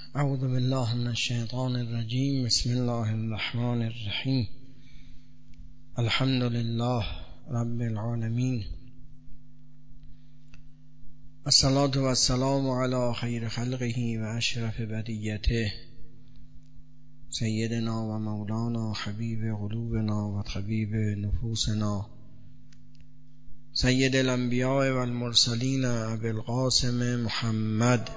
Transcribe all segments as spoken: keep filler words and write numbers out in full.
اعوذ بالله من الشیطان الرجیم. بسم الله الرحمن الرحیم. الحمد لله رب العالمین. الصلاة و السلام علی خیر خلقه و اشرف بریته سیدنا و مولانا حبیب قلوبنا و طبیب نفوسنا سید الانبیاء و المرسلین ابی القاسم محمد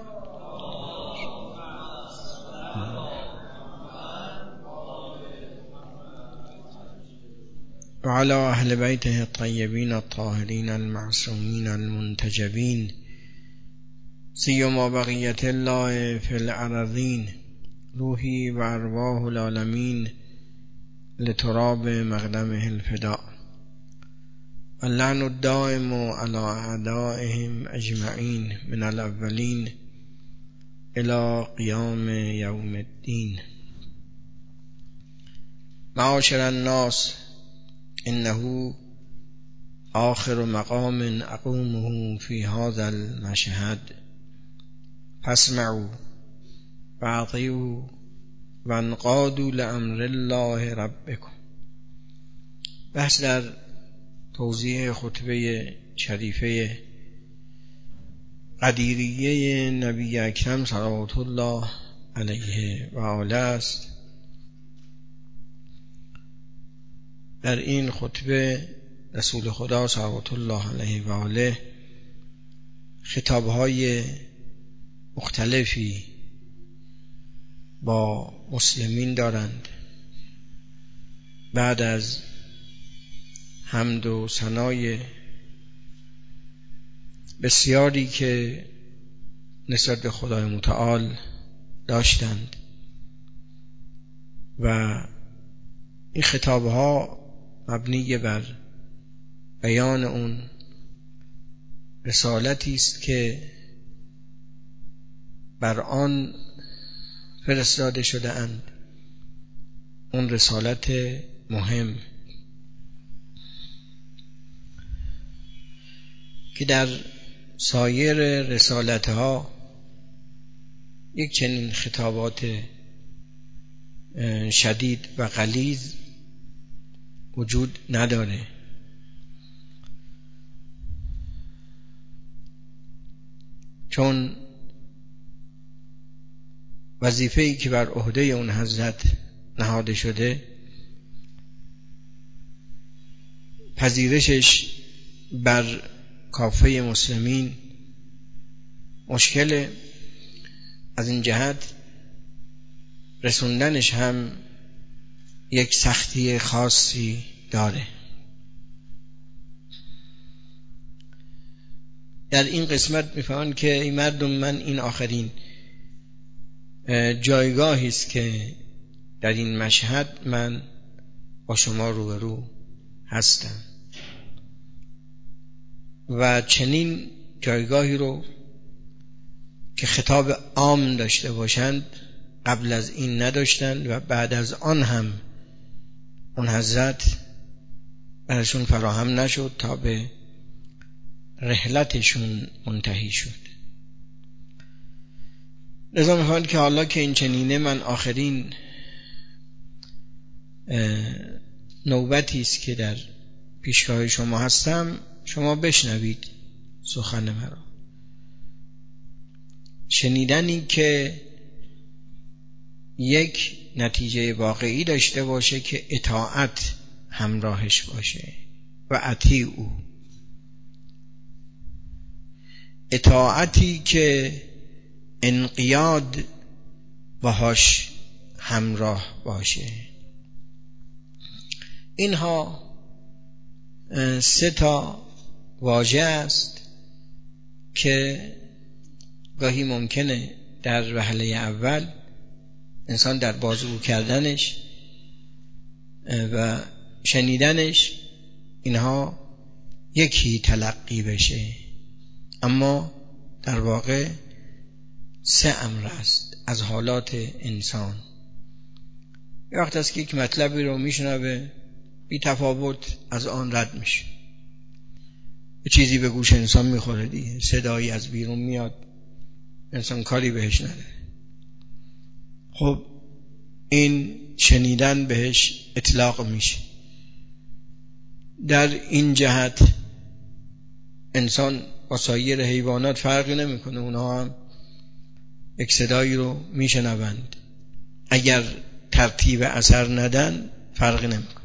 و علی اهل بیته الطیبین الطاهرین المعصومین المنتجبین سیما بقیت الله فی الارضین روحی و ارواح العالمین لتراب مقدمه الفداء اللعن الدائم علی اعدائهم اجمعین من الاولین الى قیام یوم الدین. معاشر الناس، انه آخر مقام اقومه فی هذا المشهد فاسمعوا و اطیعوا و انقادوا لامر الله ربکم. بحث در توضیح خطبه شریفه قدیریه نبی اکرم صلوات الله علیه و آله است. در این خطبه رسول خدا صلوات الله علیه و آله خطابهای مختلفی با مسلمین دارند. بعد از حمد و ثنای بسیاری که نسبت به خدای متعال داشتند و این خطابها مبنی بر بیان اون رسالتی است که بر آن فرستاده شده اند، اون رسالت مهم که در سایر رسالتها یک چنین خطابات شدید و غلیظ وجود نداره. چون وظیفه‌ای که بر عهده اون حضرت نهاده شده پذیرشش بر کافه مسلمین مشکل، از این جهت رسوندنش هم یک سختی خاصی داره. در این قسمت میفهمن که ای مردم، من این آخرین جایگاهی است که در این مشهد من با شما روبرو هستم و چنین جایگاهی رو که خطاب عام داشته باشند قبل از این نداشتند و بعد از آن هم اون حضرت براشون فراهم نشد تا به رحلتشون منتهی شد. لذا می‌خواهند که حالا که این چنینه، من آخرین نوبتی است که در پیشگاه شما هستم، شما بشنوید سخن مرا. شنیدنی که یک نتیجه واقعی داشته باشه که اطاعت همراهش باشه و اطیعوا، اطاعتی که انقیاد باهاش همراه باشه. اینها سه تا واژه است که گاهی ممکنه در وهله اول انسان در بازگو کردنش و شنیدنش اینها یکی تلقی بشه، اما در واقع سه امر است از حالات انسان. وقت است که یک مطلبی رو میشنوه بی تفاوت از آن رد میشه، چیزی به گوش انسان میخوره دیگه، صدایی از بیرون میاد انسان کاری بهش نداره. خب این شنیدن بهش اطلاق میشه. در این جهت انسان با سایر حیوانات فرقی نمیکنه، اونها هم یک صدایی رو میشنوند، اگر ترتیب اثر ندن فرقی نمیکنه.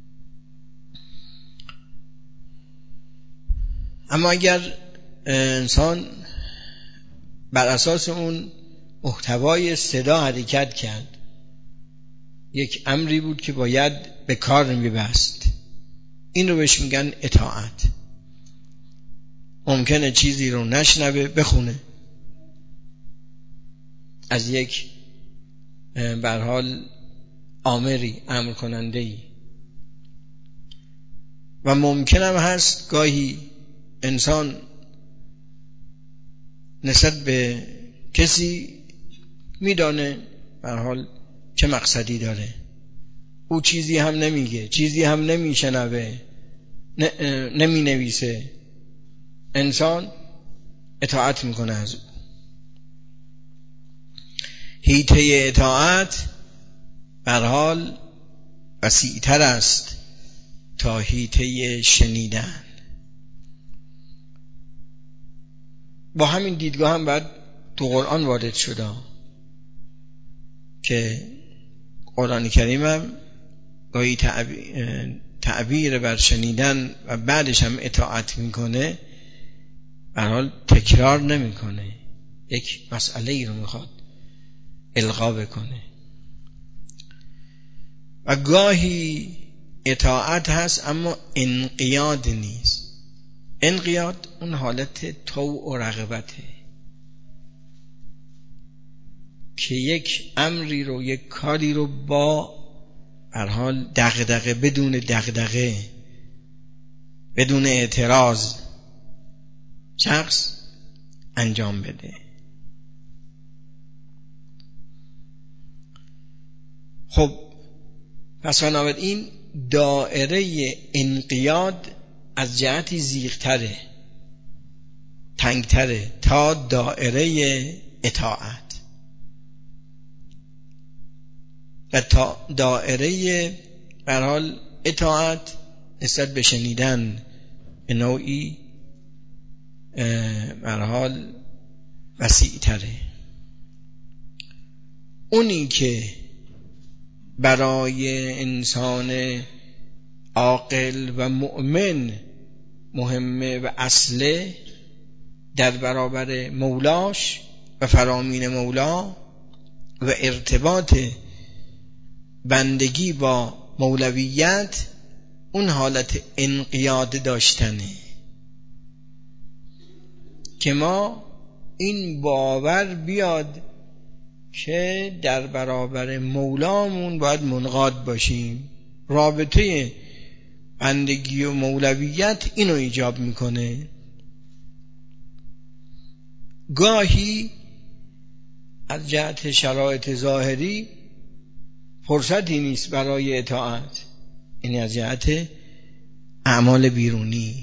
اما اگر انسان بر اساس اون محتوای صدا حرکت کرد، یک امری بود که باید به کار میبست، این رو بهش میگن اطاعت. ممکنه چیزی رو نشنوه بخونه از یک به هر حال آمری، امر کننده‌ای، و ممکن هم هست گاهی انسان نسبت به کسی میدانه به هر حال چه مقصدی داره، او چیزی هم نمیگه، چیزی هم نمیشنوه، نمی نویسه، انسان اطاعت میکنه از او. حیطه اطاعت به هر حال وسیع‌تر است تا حیطه شنیدن. با همین دیدگاه هم باید تو قرآن وارد شده که قرآن کریم هم گاهی تعبیر بر شنیدن و بعدش هم اطاعت میکنه، به هر حال تکرار نمیکنه، یک مسئله ای رو میخواد القا بکنه. و گاهی اطاعت هست اما انقیاد نیست. انقیاد اون حالت طوع و رغبته که یک امری رو، یک کاری رو با هر حال دغدغه، بدون دغدغه، بدون اعتراض شخص انجام بده. خب پس بنابراین دائره انقیاد از جهتی زیغ‌تره، تنگتره تا دائره اطاعت. و تا دائره به هر حال اطاعت نسبت به شنیدن به نوعی به هر حال وسیع‌تره. اونی که برای انسان عاقل و مؤمن مهمه و اصله در برابر مولاش و فرامین مولا و ارتباط بندگی با مولویت، اون حالت انقیاد داشتنه که ما این باور بیاد که در برابر مولامون باید منقاد باشیم. رابطه بندگی و مولویت اینو ایجاب میکنه. گاهی از جهت شرایط ظاهری فرصتی نیست برای اطاعت، یعنی از جهت اعمال بیرونی.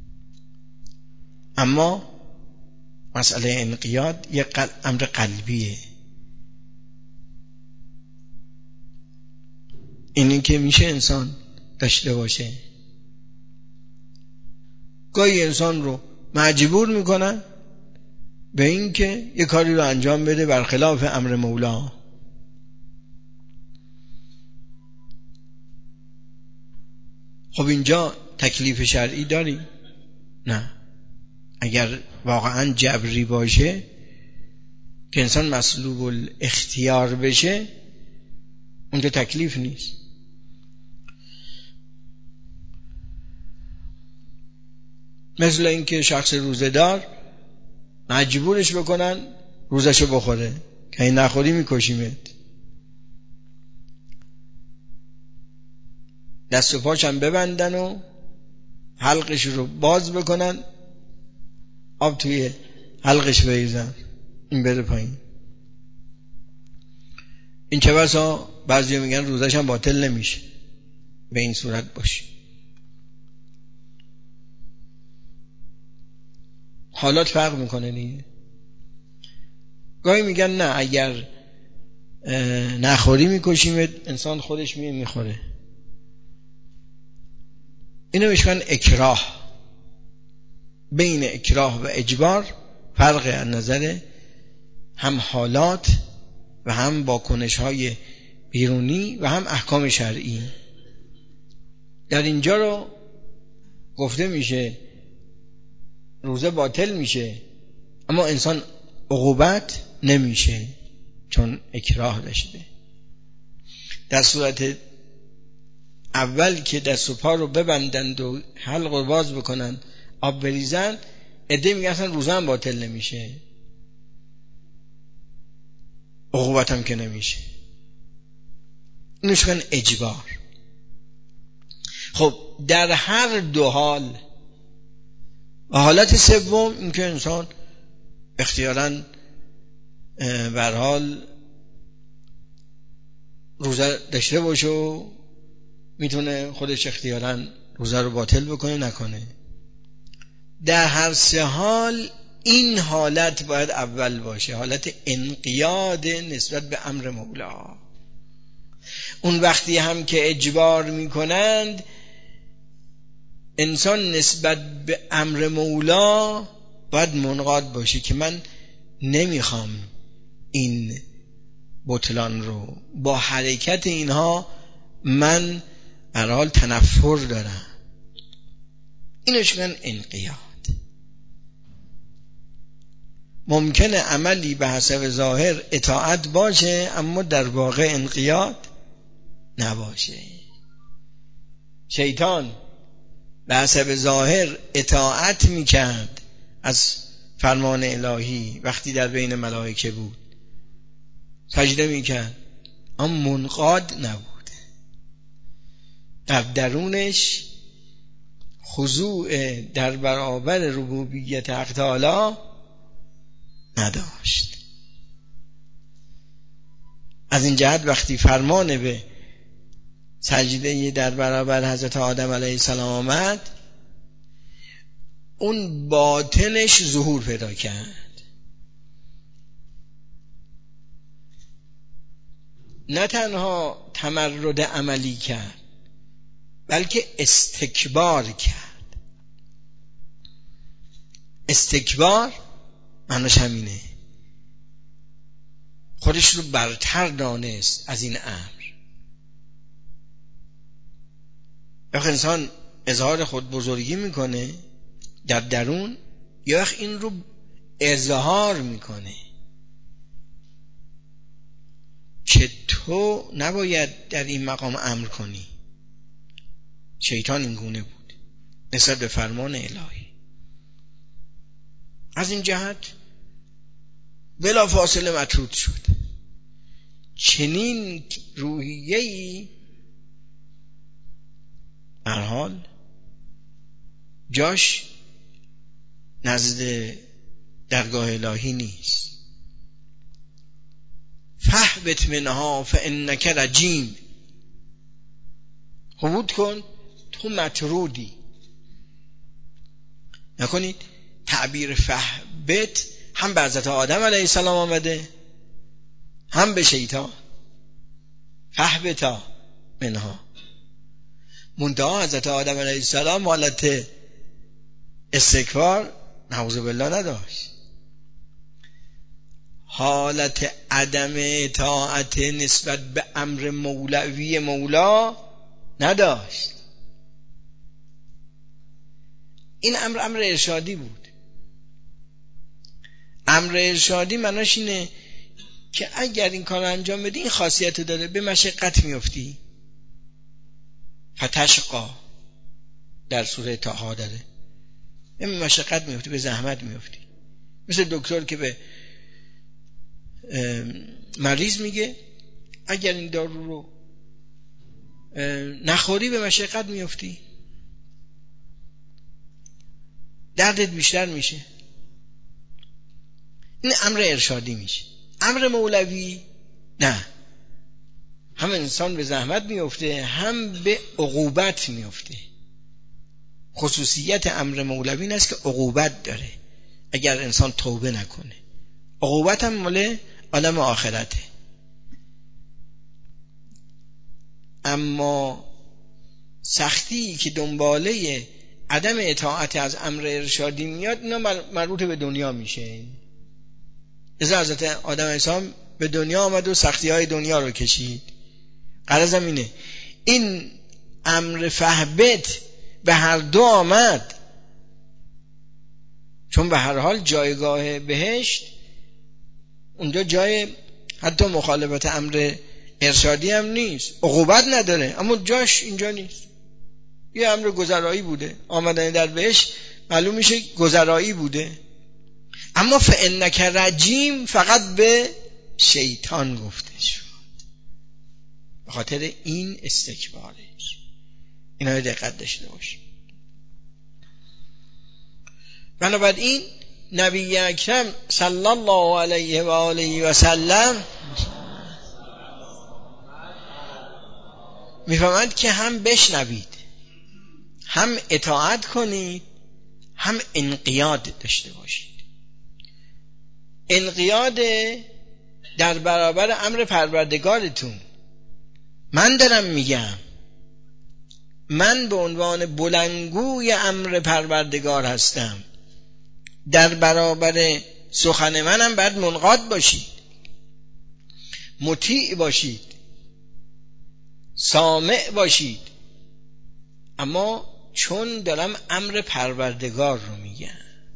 اما مسئله انقیاد یک امر قلبیه، اینی که میشه انسان داشته باشه. گاهی انسان رو مجبور میکنن به این که یک کاری رو انجام بده برخلاف امر مولا. خب اینجا تکلیف شرعی داریم؟ نه. اگر واقعا جبری باشه که انسان مسلوب الاختیار بشه، اونجا تکلیف نیست. مثل اینکه شخص روزه‌دار مجبورش بکنن روزشو بخوره، که این نخوری میکشیمت، دست و پاش هم ببندن و حلقش رو باز بکنن، آب توی حلقش بریزن، این بره پایین. این چه بسا بعضی میگن روزش هم باطل نمیشه به این صورت باشه. حالات فرق میکنه دیگه. گاهی میگن نه، اگر نخوری میکشیم، انسان خودش میه میخوره. اینو میشن اکراه. بین اکراه و اجبار فرق از نظر هم حالات و هم واکنش های بیرونی و هم احکام شرعی. در اینجا رو گفته میشه روزه باطل میشه، اما انسان عقوبت نمیشه چون اکراه داشته. در صورت اول که دست و پا رو ببندند و حلق رو باز بکنن، آب بریزن، عده میگن اصلا روزه هم باطل نمیشه، عقوبت هم که نمیشه. اینوش کن اجبار. خب در هر دو حال، و حالت سوم این که انسان اختیاراً به هر حال روزه داشته باشه و میتونه خودش اختیاراً روزه رو باطل بکنه نکنه. در هر سه حال این حالت باید اول باشه، حالت انقیاد نسبت به امر مولا. اون وقتی هم که اجبار میکنند، انسان نسبت به امر مولا باید منقاد باشه که من نمیخوام این بطلان رو، با حرکت اینها من به هر حال تنفر دارم. اینوش میگن انقیاد. ممکنه عملی به حسب ظاهر اطاعت باشه اما در واقع انقیاد نباشه. شیطان به حسب ظاهر اطاعت میکرد از فرمان الهی، وقتی در بین ملائکه بود سجده میکرد اما منقاد نبود، در درونش خضوع در برابر ربوبیت حق تعالی نداشت. از این جهت وقتی فرمان به سجده در برابر حضرت آدم علیه السلام آمد، اون باطنش ظهور پیدا کرد. نه تنها تمرد عملی کرد بلکه استکبار کرد. استکبار معناش همینه، خودش رو برتر دانست از این امر. وقت انسان اظهار خود بزرگی میکنه در درون، یا وقت این رو اظهار میکنه که تو نباید در این مقام امر کنی. شیطان این گونه بود نسبت به فرمان الهی. از این جهت بلا فاصله مطرود شد. چنین روحیه‌ای هر حال جاش نزد درگاه الهی نیست. فاهبط منها فانک رجیم، هبوط کن تو مطرودی. نکنید تعبیر فاهبط هم به حضرت آدم علیه السلام آمده هم به شیطان. فاهبطا منها، منتها حضرت آدم علیه السلام حالت استکبار نعوذ بالله نداشت، حالت عدم اطاعت نسبت به امر مولوی مولا نداشت. این امر امر ارشادی بود. امر ارشادی معناش اینه که اگر این کار انجام بدی این خاصیت داره، به مشقت میفتی. فتشقا در سوره طه داره، به مشقت میفتی، به زحمت میفتی. مثل دکتر که به مریض میگه اگر این دارو رو نخوری به مشقت میفتی، دردت بیشتر میشه. این امر ارشادی میشه. امر مولوی نه، هم انسان به زحمت میفته هم به عقوبت میفته. خصوصیت امر مولوی این است که عقوبت داره اگر انسان توبه نکنه. عقوبت هم مال عالم آخرته. اما سختی که دنباله عدم اطاعت از امر ارشادی میاد اینا مربوط به دنیا میشه. از حضرت آدم علیه السلام به دنیا آمد و سختی های دنیا رو کشید. غرضم اینه این امر فهبت به هر دو آمد، چون به هر حال جایگاه بهشت اونجا جای حتی مخالفت امر ارشادی هم نیست، عقوبت نداره، اما جاش اینجا نیست. یه امر گذرایی بوده، آمدن در بهشت معلوم میشه گذرایی بوده. اما فانک رجیم فقط به شیطان گفته شد، به خاطر این استکبارش. اینا رو دقت داشته باش. بنابراین نبی اکرم صلی الله علیه و آله و سلم میفهمند که هم بشنوید، هم اطاعت کنید، هم انقیاد داشته باشید. انقیاد در برابر امر پروردگارتون. من دارم میگم، من به عنوان بلندگوی امر پروردگار هستم، در برابر سخن منم باید منقاد باشید، مطیع باشید، سامع باشید. اما چون دارم امر پروردگار رو میگم،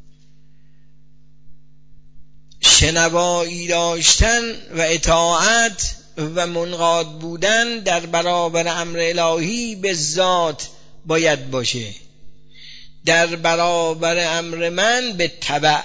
شنوایی داشتن و اطاعت و منقاد بودن در برابر امر الهی به ذات باید باشه، در برابر امر من به تبع.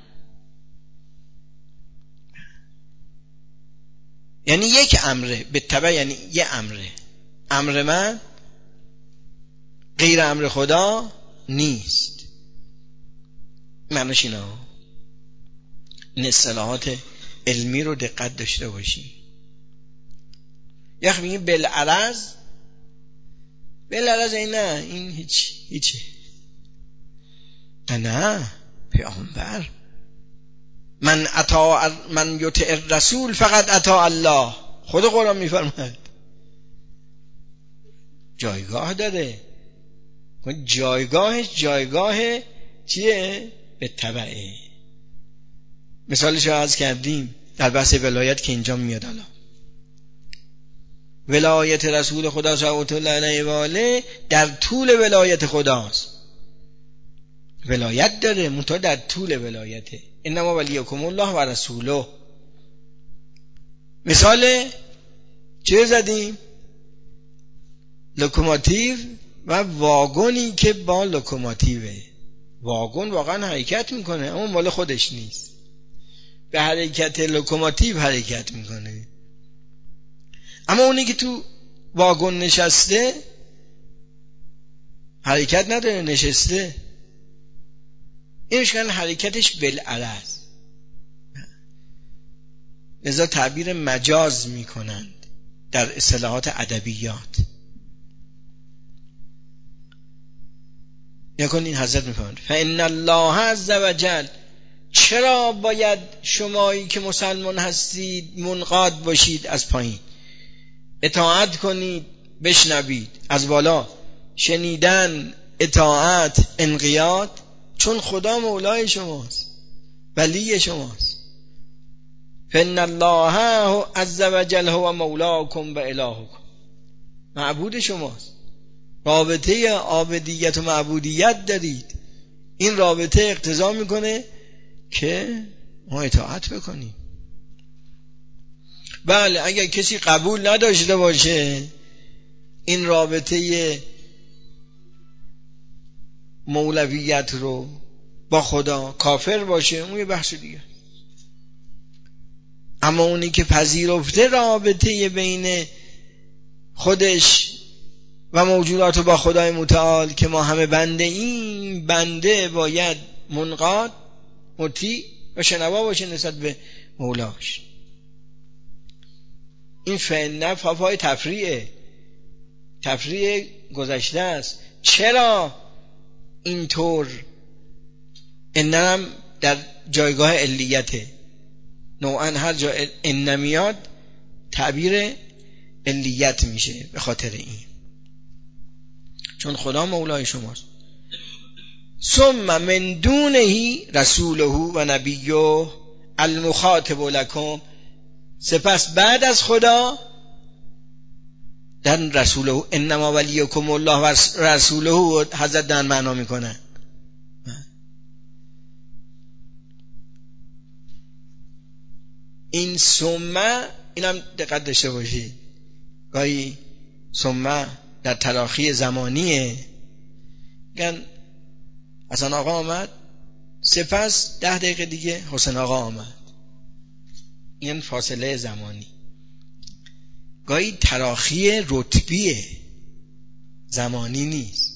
یعنی یک امره، به تبع یعنی یک امره. امر من غیر امر خدا نیست. معنیش اینا. این اصطلاحات علمی رو دقت داشته باشیم. یخ میگه بالعرض، بالعرض این نه، این هیچ هیچه. نه پیامبر من اطاع من یطع الرسول فقط اطاع الله. خود قرآن میفرماید جایگاه داره، جایگاهش جایگاه چیه؟ به تبعه. مثالش رو عرض کردیم در بحث ولایت که اینجا میاد. حالا ولایت رسول خدا صلی الله علیه و آله در طول ولایت خداست. ولایت داره منتها در طول ولایته. انما ولیکم الله و رسوله. مثال چه زدیم؟ لوکوموتیو و واگونی که با لوکوموتیوه. واگن واقعا حرکت میکنه اما مال خودش نیست، به حرکت لوکوموتیو حرکت میکنه. اما اونی که تو واگن نشسته حرکت نداره، نشسته. اینش کنن حرکتش بالعرض. لذا تعبیر مجاز میکنند در اصطلاحات ادبیات. نکنین حضرت میفرمایند فإن الله عز وجل، چرا باید شمایی که مسلمان هستید منقاد باشید از پایین، اطاعت کنید، بشنوید از بالا. شنیدن، اطاعت، انقیاد، چون خدا مولای شماست، ولی شماست. فإن الله عز وجل هو مولاکم و الهکم، معبود شماست. رابطه عابدیت و معبودیت دارید. این رابطه اقتضا میکنه که ما اطاعت بکنیم. بله اگر کسی قبول نداشته باشه این رابطه مولویت رو با خدا، کافر باشه، اون یه بحث دیگه. اما اونی که پذیرفته رابطه بین خودش و موجودات با خدای متعال که ما همه بنده این، بنده باید منقاد، مطیع و شنوا باشه نسبت به مولاش. این فعل پای تفریعه، تفریع گذشته است. چرا اینطور؟ انم در جایگاه علیته. نوعا هر جا ان میاد تعبیر علیت میشه به خاطر این، چون خدا مولای شماست. ثم من دونه رسوله و نبیه المخاطب لکم، سپس بعد از خدا در رسوله، انما ولیکم الله و رسوله و حضرت در معنا میکنه. این ثم، اینم دقت داشته باشید، گاهی ثم در تراخی زمانیه، گن حسن آقا آمد سپس ده دقیقه دیگه حسین آقا آمد، این فاصله زمانی. گاهی تراخی رتبیه، زمانی نیست.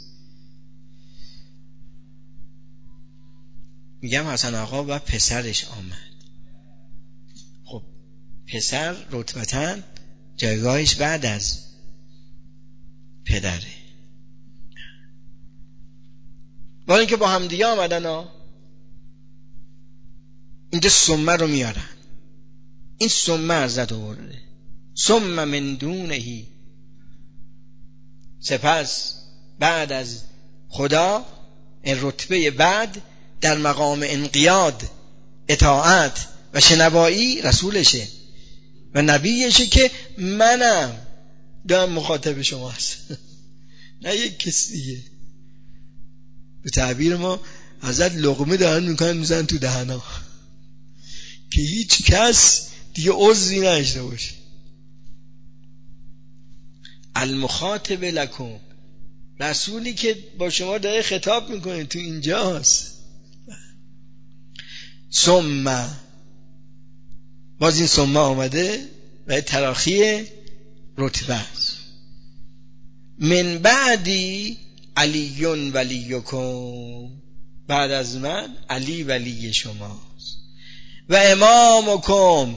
میگم حسن آقا و پسرش آمد، خب پسر رتبتاً جایگاهش بعد از پدره، ولی اینکه با هم دیگه آمدن ها. اینجا ثم رو میارن، این ثم ارزت آورده، ثم من دونهی، سپس بعد از خدا، این رتبه بعد در مقام انقیاد اطاعت و شنوایی رسولشه و نبیشه که منم دارم مخاطب شماست نه یک کس دیگه. به تعبیر ما حضرت لقمه دارن میکنن میزنن تو دهنا که هیچ کس دیگه عذری نداشته باشه. المخاطب لکم، رسولی که با شما داره خطاب میکنه تو اینجاست. ثم، باز این ثم آمده و تراخی رتبه است. من بعدی علیون ولیکم، بعد از من علی ولی شماست. و امامکم،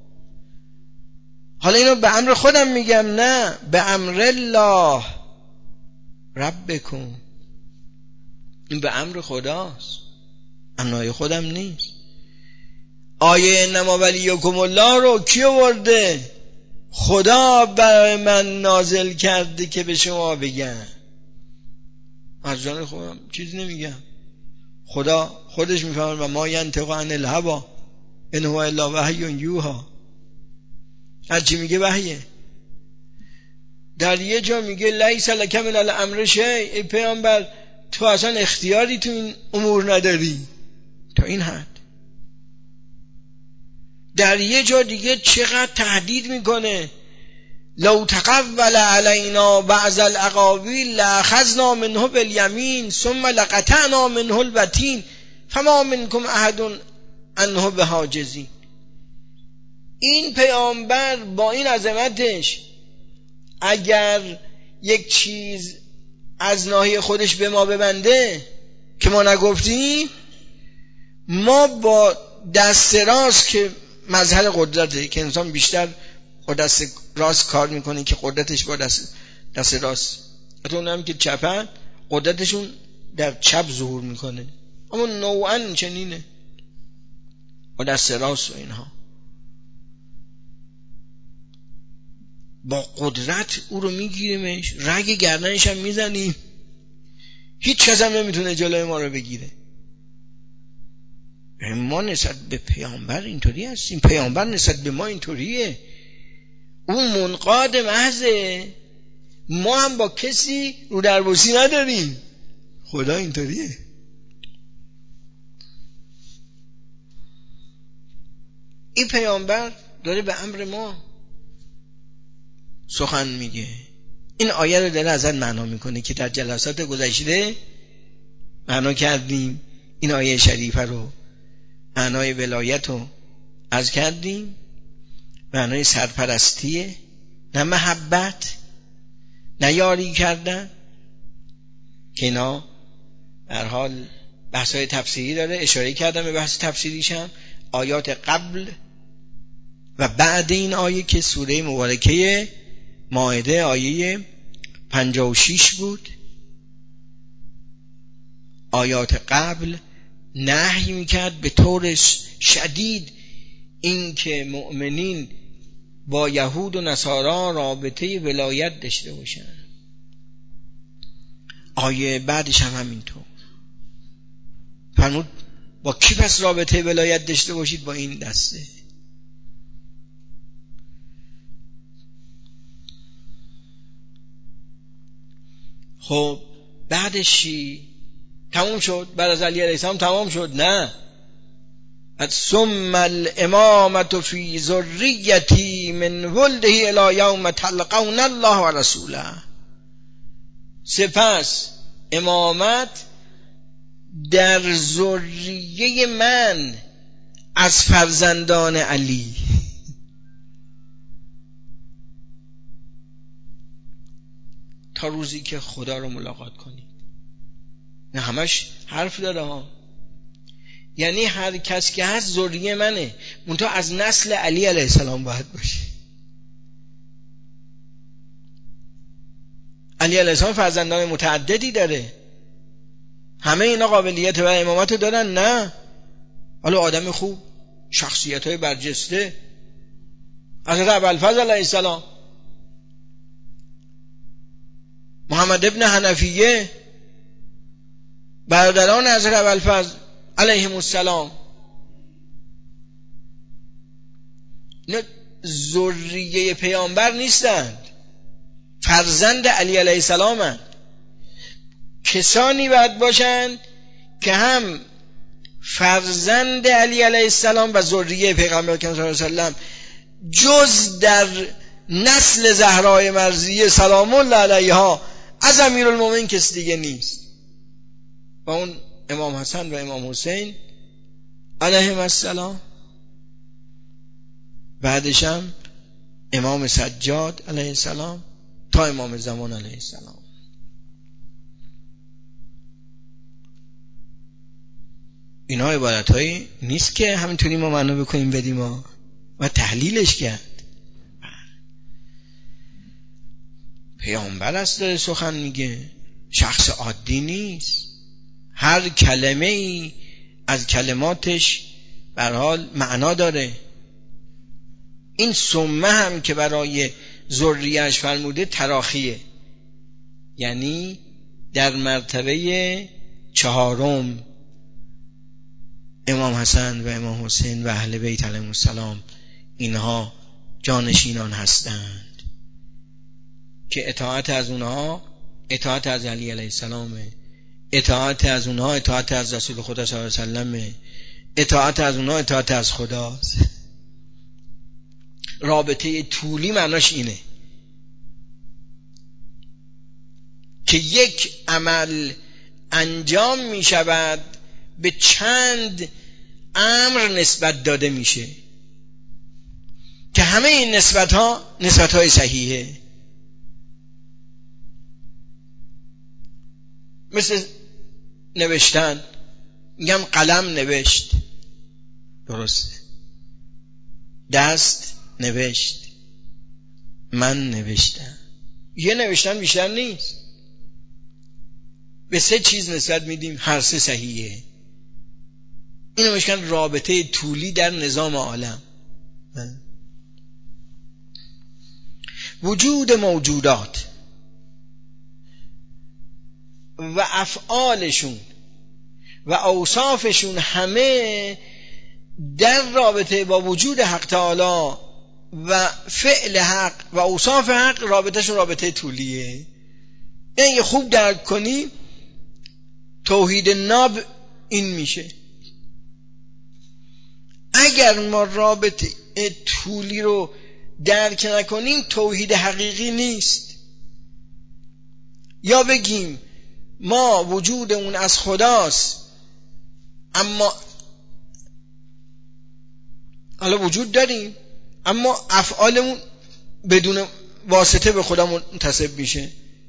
حالا اینو به امر خودم میگم نه به امر الله ربکم، این به امر خداست، امنای خودم نیست. آیه انما ولیکم الله رو کی آورده؟ خدا برای من نازل کرده که به شما بگم، از جان خودم چیزی نمیگم. خدا خودش میفهمه و ما ینطق عن الهوی ان هو الا وحی یوحی، هر چی میگه وحیه. در یه جا میگه لیس لک من الامر شیء، ای پیامبر تو اصلا اختیاری تو این امور نداری، تا این حد. در یه جا دیگه چقدر تهدید میکنه، لو تقول علینا بعض الاقاویل لاخذنا منه بالیمین ثم لقطعنا منه الوتین فما منکم احد عنه بحاجزین. این پیامبر با این عظمتش اگر یک چیز از ناحیه خودش به ما ببنده که ما نگفتیم، ما با دست راست که مظهر قدرته که انسان بیشتر با دست راست کار میکنه که قدرتش با دست دست راست، حتی اونم که چپن قدرتشون در چپ ظهور میکنه، اما نوعا چنینه با دست راست و اینها. با قدرت او رو میگیریمش، رگ گردنش هم میزنیم، هیچ کس هم نمیتونه جلوی ما رو بگیره. ما نسبت به پیامبر اینطوری هستیم، پیامبر نسبت به ما اینطوریه، اون منقاد محضه، ما هم با کسی رو دربوسی نداریم، خدا اینطوریه. این پیامبر داره به امر ما سخن میگه. این آیه رو داره ازت معنا میکنه که در جلسات گذشته معنا کردیم. این آیه شریفه رو معنای ولایت رو عرض کردیم، معنای سرپرستیه، نه محبت، نه یاری کردن، که اینا در حال بحثای تفسیری داره. اشاره کردم به بحث تفسیریشم، آیات قبل و بعد این آیه که سوره مبارکه مائده آیه پنجاه و شش بود. آیات قبل نهی میکرد به طور شدید این که مؤمنین با یهود و نصارا رابطه ولایت داشته باشن. آیه بعدش هم همینطور فرمود با کی پس رابطه ولایت داشته باشید؟ با این دسته. خب بعدش چی؟ تموم شد؟ بعد از علی علیه السلام تمام شد؟ نه. ثم الامامة فی ذریتی من ولده الی یوم تلقون الله و رسوله. سپس امامت در ذریه من از فرزندان علی. تا روزی که خدا رو ملاقات کنید. نه همش حرف داره ها. یعنی هر کس که هست ذریه منه، منتها از نسل علی علیه السلام باید باشه. علی علیه السلام فرزندان متعددی داره، همه اینا قابلیت و امامت دارن؟ نه. حالا آدم خوب، شخصیت های برجسته، حضرت ابوالفضل علیه السلام، محمد ابن حنفیه، برادران حضرت ابوالفضل علیهم السلام، نه ذریه پیامبر نیستند، فرزند علی علیه السلام هستند. کسانی باید باشند که هم فرزند علی علیه السلام و ذریه پیغمبر اکرم صلی الله علیه و سلم جز در نسل زهرای مرضیه سلام الله علیها از امیرالمومنین کس دیگه نیست، و اون امام حسن و امام حسین علیهم السلام. بعدش هم امام سجاد علیه السلام تا امام زمان علیه السلام. اینا عبارت هایی نیست که همینطوری ما معنا بکنیم بدیم ها. و تحلیلش کرد. پیامبر است داره سخن میگه، شخص عادی نیست. هر کلمه ای از کلماتش به هر حال معنا داره. این سمه هم که برای ذریه‌اش فرموده تراخیه، یعنی در مرتبه چهارم امام حسن و امام حسین و اهل بیت علیهم السلام اینها جانشینان هستند که اطاعت از اونها اطاعت از علی علیه السلامه، اطاعت از اونها اطاعت از رسول خدا صلی الله علیه و سلم، اطاعت از اونها اطاعت از خداست. رابطه طولی معناش اینه که یک عمل انجام می شود به چند امر نسبت داده میشه که همه این نسبت ها نسبت های صحیحه. مثل نوشتن، میگم قلم نوشت، درسته، دست نوشت، من نوشتم، یه نوشتن بیشتر نیست. به سه چیز نسبت میدیم، هر سه صحیحه. اینو میگن رابطه طولی در نظام عالم. وجود موجودات و افعالشون و اوصافشون همه در رابطه با وجود حق تعالی و فعل حق و اوصاف حق رابطهشون رابطه طولیه. این خوب درک کنی توحید ناب این میشه. اگر ما رابطه طولی رو درک نکنیم توحید حقیقی نیست. یا بگیم ما وجودمون از خداست اما حالا وجود داریم اما افعالمون بدون واسطه به خدا منتسب میشه،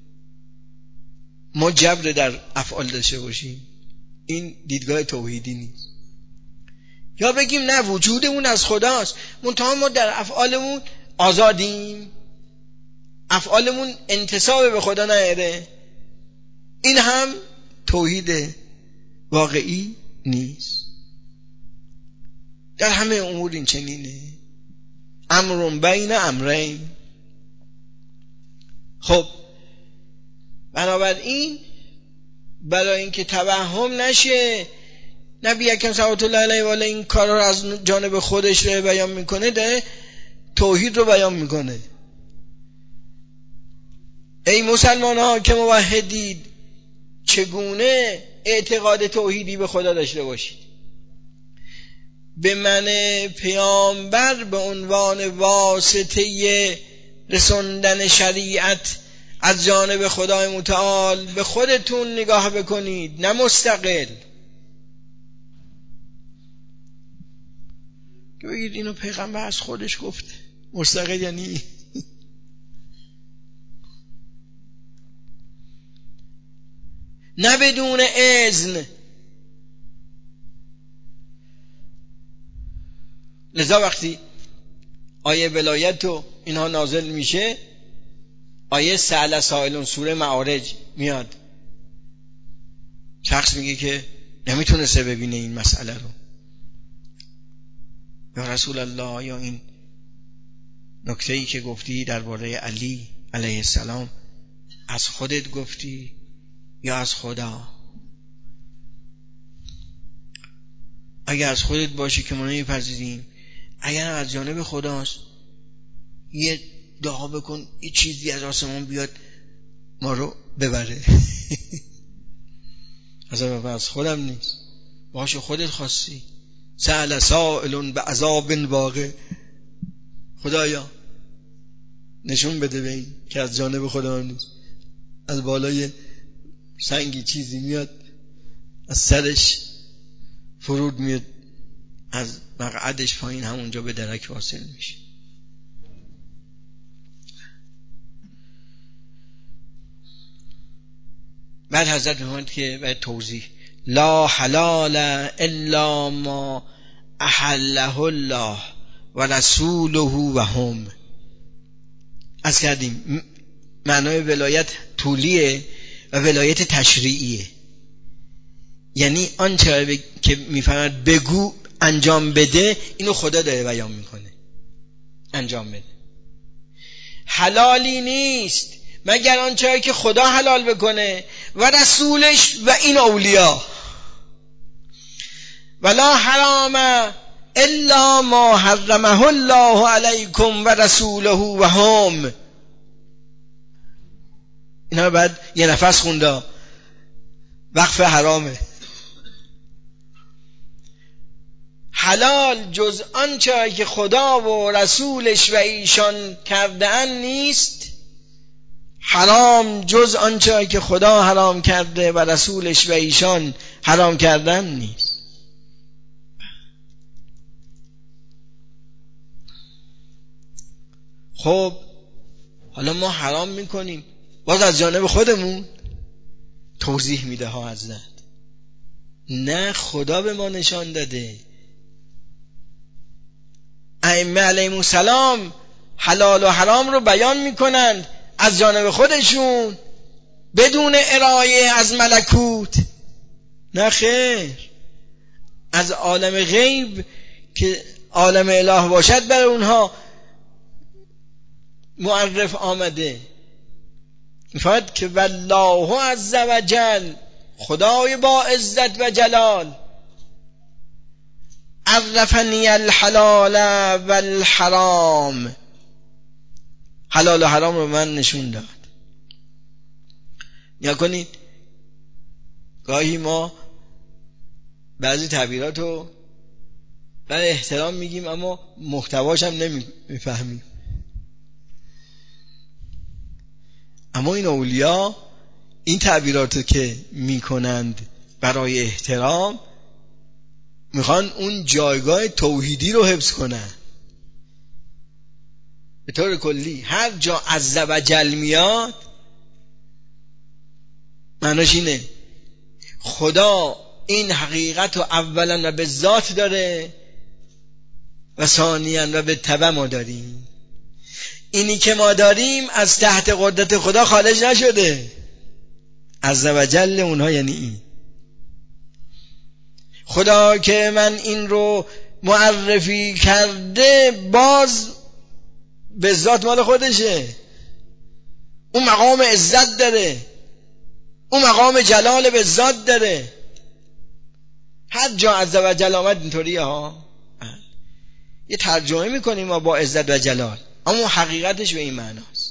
ما جبر در افعال داشته باشیم، این دیدگاه توحیدی نیست. یا بگیم نه وجودمون از خداست منتها ما در افعالمون آزادیم، افعالمون انتساب به خدا نداره، این هم توحید واقعی نیست. در همه امور این چنینه. امر بین امرین. خب بنابراین برای اینکه توهم نشه نبی اکرم صلوات الله علیه و آله این کار رو از جانب خودش رو بیان میکنه، ده توحید رو بیان میکنه. ای مسلمان ها که موحدید چگونه اعتقاد توحیدی به خدا داشته باشید. به من پیامبر به عنوان واسطه رسوندن شریعت از جانب خدای متعال به خودتون نگاه بکنید، نه مستقل. که بگید اینو پیغمبر از خودش گفته، مستقل یعنی نه بدون اذن. لذا وقتی آیه ولایت و اینها نازل میشه، آیه سأل سائلون سوره معارج میاد، شخص میگه که نمیتونسته ببینه این مسئله رو، یا رسول الله یا این نکته‌ای که گفتی درباره علی علیه السلام از خودت گفتی یا از خدا؟ اگر از خودت باشی که ما نمیپذیریم، اگر از جانب خداست یه دعا بکن یه چیزی از آسمان بیاد ما رو ببره. از خودم نیست، باشه خودت خواستی. سأل سائل بعذاب واقع، خدایا نشون بده به این که از جانب خدا نیست، از بالای سنگی چیزی میاد از سرش فرود میاد، از مقعدش پایین همونجا به درک واصل میشه. بعد حضرت می‌فرماید که باید توضیح لا حلال الا ما احله الله و رسوله و هم. از کردیم معنای ولایت طولیه و ولایت تشریعیه، یعنی آنچه که میفرماید بگو انجام بده، اینو خدا داره بیان میکنه، انجام بده. حلالی نیست مگر آنچه که خدا حلال بکنه و رسولش و این اولیا. ولا حرام الا ما حرمه الله علیکم و رسوله و هم. اینا بعد یه نفس خونده، وقف حرامه. حلال جز آنچه که خدا و رسولش و ایشان کرده‌اند نیست، حرام جز آنچه که خدا حرام کرده و رسولش و ایشان حرام کردن نیست. خب حالا ما حرام میکنیم باز از جانب خودمون. توضیح میده ها حضرت، نه خدا به ما نشان داده. ائمه علیهم السلام حلال و حرام رو بیان میکنند از جانب خودشون بدون ارائه از ملکوت، نه خیر، از عالم غیب که عالم اله باشد برای اونها معرف آمده. میفرماید که والله عز و جل، خدای با عزت و جلال، عرفنی الحلال والحرام، حلال و حرام رو من نشون داد. یا کنید گاهی ما بعضی تعبیرات رو برای احترام میگیم اما محتواش هم نمیفهمیم. اما این اولیا این تعبیرات که میکنند برای احترام میخوان اون جایگاه توحیدی رو حفظ کنن. به طور کلی هر جا عز و جل میاد معناش اینه خدا این حقیقت رو اولا و به ذات داره و ثانیاً و به تبع ما داریم. اینی که ما داریم از تحت قدرت خدا خارج نشده. عز و جل اونها یعنی این. خدا که من این رو معرفی کرده باز به ذات مال خودشه، اون مقام عزت داره، اون مقام جلال به ذات داره. هر جا عز و جل آمد اینطوریه ها. یه ترجمه میکنیم ما با عزت و جلال، اما حقیقتش به این معناست.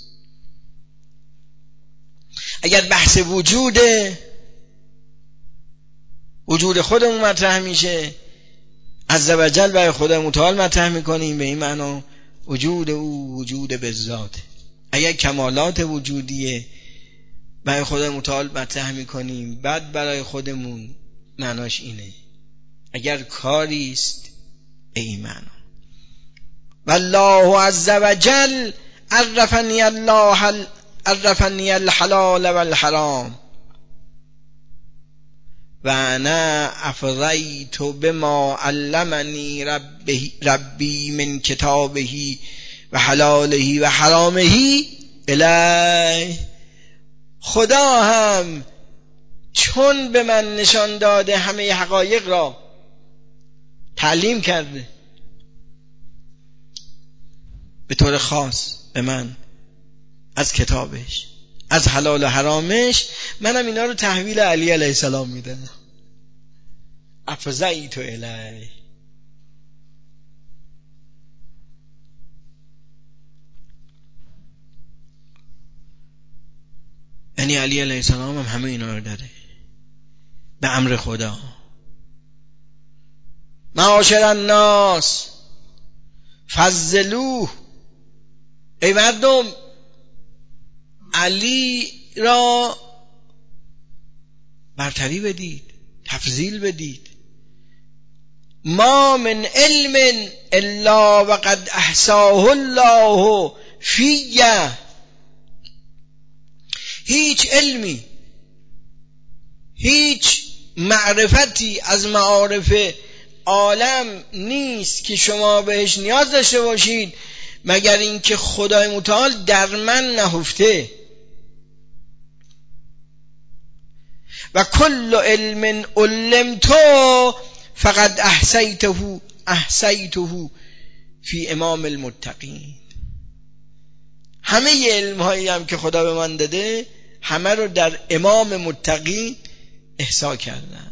اگر بحث وجوده، وجود خودمون مطرح میشه، عز و جل برای خدا متعال مطرح میکنیم به این معنا وجود او وجود به ذات. اگر کمالات وجودیه برای خدا متعال مطرح میکنیم، بعد برای خودمون معناش اینه. اگر کاری است به این معنا. والله عز و جل عرفنی الله عرفنی الحلال والحرام و انا افضیت بما علمنی ربی, ربی من کتابه و حلاله و حرامه الی. خدا هم چون به من نشان داده همه حقایق را تعلیم کرده به طور خاص به من از کتابش، از حلال و حرامش، منم اینا رو تحویل علی علیه السلام میدم. افضیت الی. یعنی علی علیه السلام هم همه اینا رو داره به امر خدا. معاشر الناس فضلوه، ای مردم علی را برتری بدید، تفضیل بدید. ما من علم الا وقد احصاه الله فیه. هیچ علمی، هیچ معرفتی از معارف عالم نیست که شما بهش نیاز داشته باشید مگر اینکه خدای متعال در من نهفته. و کل علم علمتو فقد احصیته احصیته فی امام المتقین. همه علم هایی هم که خدا به من داده همه رو در امام متقین احصا کردن.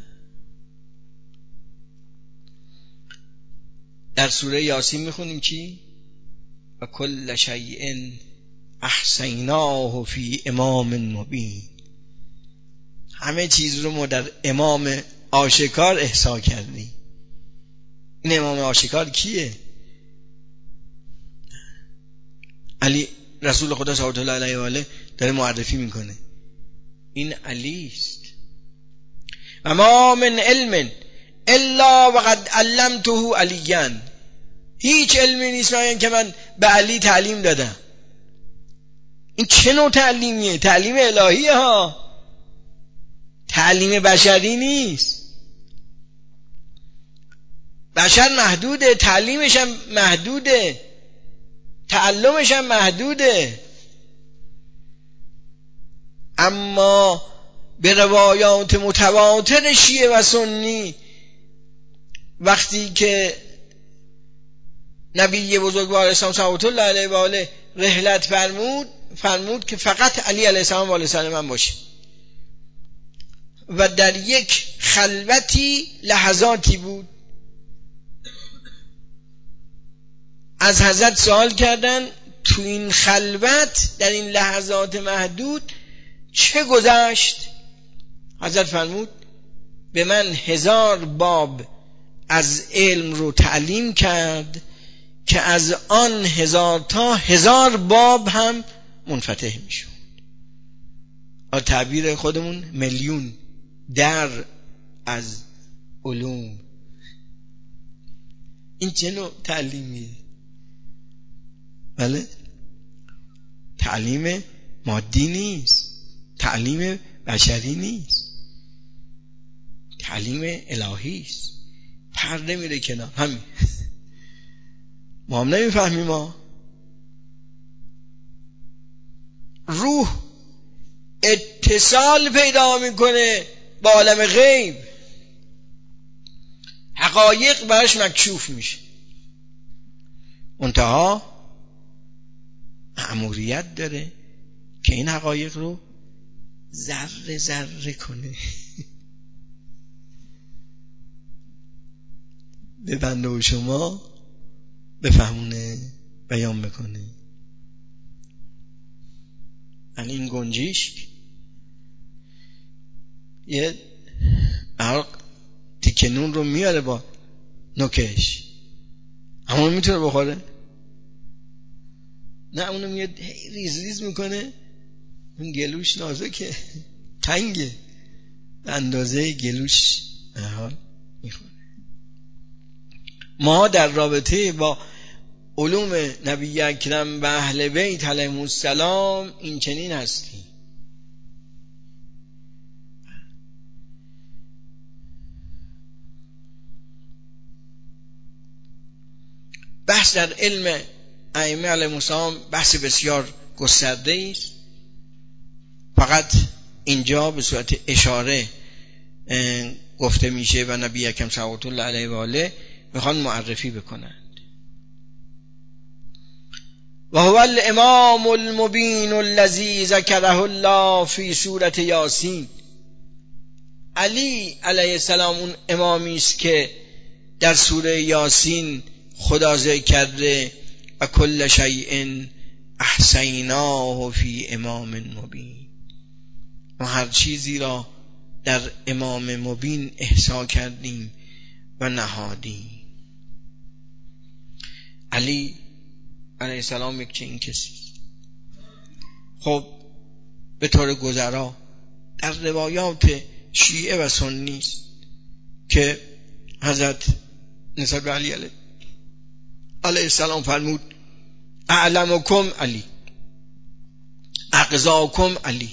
در سوره یاسین میخونیم چی؟ و کل شیء احصیناه فی امام مبین. همه چیز رو ما در امام آشکار احصا کردیم. این امام آشکار کیه؟ علی رسول خدا صلی الله علیه و آله داره معرفی میکنه این علی است. و ما من علم الا وقد علمته علیاً. هیچ علمی نیست مگر که من به علی تعلیم دادم. این چه نوع تعلیمیه؟ تعلیم الهیه ها، تعلیم بشری نیست. بشر محدوده، تعلیمش هم محدوده، تعلمش هم محدوده. اما به روایات متواتر شیعه و سنی وقتی که نبی بزرگوار اسلام صلوات الله علیه و آله رحلت فرمود فرمود که فقط علی علیه السلام و آله سلام من باشه و در یک خلوتی لحظاتی بود از حضرت سوال کردن تو این خلوت در این لحظات محدود چه گذشت؟ حضرت فرمود به من هزار باب از علم رو تعلیم کرد که از آن هزار تا هزار باب هم منفتح میشود. تعبیر خودمون میلیون در از علوم. این چه نوع تعلیمیه؟ بله، تعلیم مادی نیست، تعلیم بشری نیست، تعلیم الهی است. پرده میره کنار. همین ما هم نمیفهمیم. ما روح اتصال پیدا میکنه با عالم غیب، حقایق براش مکشوف میشه. منتها مأموریت داره که این حقایق رو ذره ذره کنه، به بنده و شما بفهمونه، بیان بکنه. یعنی این گنجشک یه عرق تیکه نون رو میاره با نوکش، اما میتونه بخوره؟ نه، اونو میاد ریز ریز میکنه، اون گلوش نازکه، تنگه، به اندازه گلوش حال میخوره. ما در رابطه با علوم نبی اکرم و اهل بیت علیهم السلام این چنین هستیم. بحث در علم ائمه علیهم السلام بحث بسیار گسترده است، فقط اینجا به صورت اشاره گفته میشه و نبی اکرم صلوات الله علیه و آله میخوان معرفی بکنند. و هو الامام المبین الذی ذکره الله فی سورة یاسین. علی علیه السلام اون امامی است که در سوره یاسین خدا ذکر کرده و کل شیء احصیناه فی امام مبین. ما هر چیزی را در امام مبین احصا کردیم و نهادیم. علی علیه السلام یک چنین کسی. خب به طور گذرا در روایات شیعه و سنی است که حضرت نسبت به علی علیه علیه السلام فرمود اعلمکم علی، اقضاکم علی.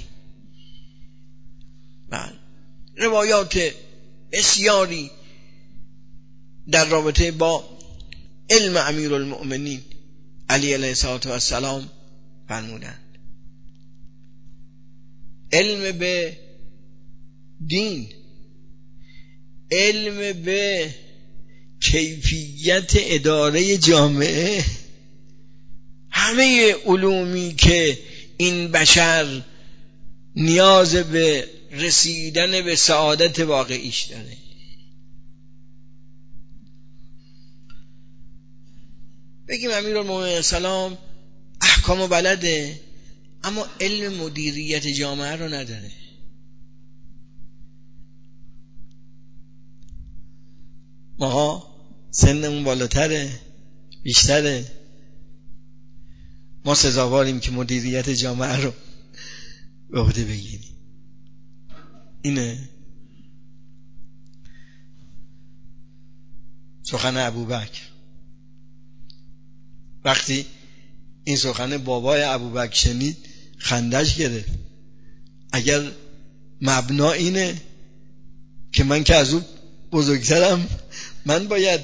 بله، روایات بسیاری در رابطه با علم امیرالمؤمنین علی علیه السلام فرمودند. علم به دین، علم به کیفیت اداره جامعه، همه علومی که این بشر نیاز به رسیدن به سعادت واقعیش داره. بگیم امیرالمومنین سلام احکام و بلده، اما علم مدیریت جامعه رو نداره. ماها سنمون بالاتره، بیشتره، ما سزاواریم که مدیریت جامعه رو به عهده بگیریم. اینه سخن ابوبکر. وقتی این سخن بابای ابوبکر شنید خندش گرفت. اگر مبنا اینه که من که از او بزرگترم، من باید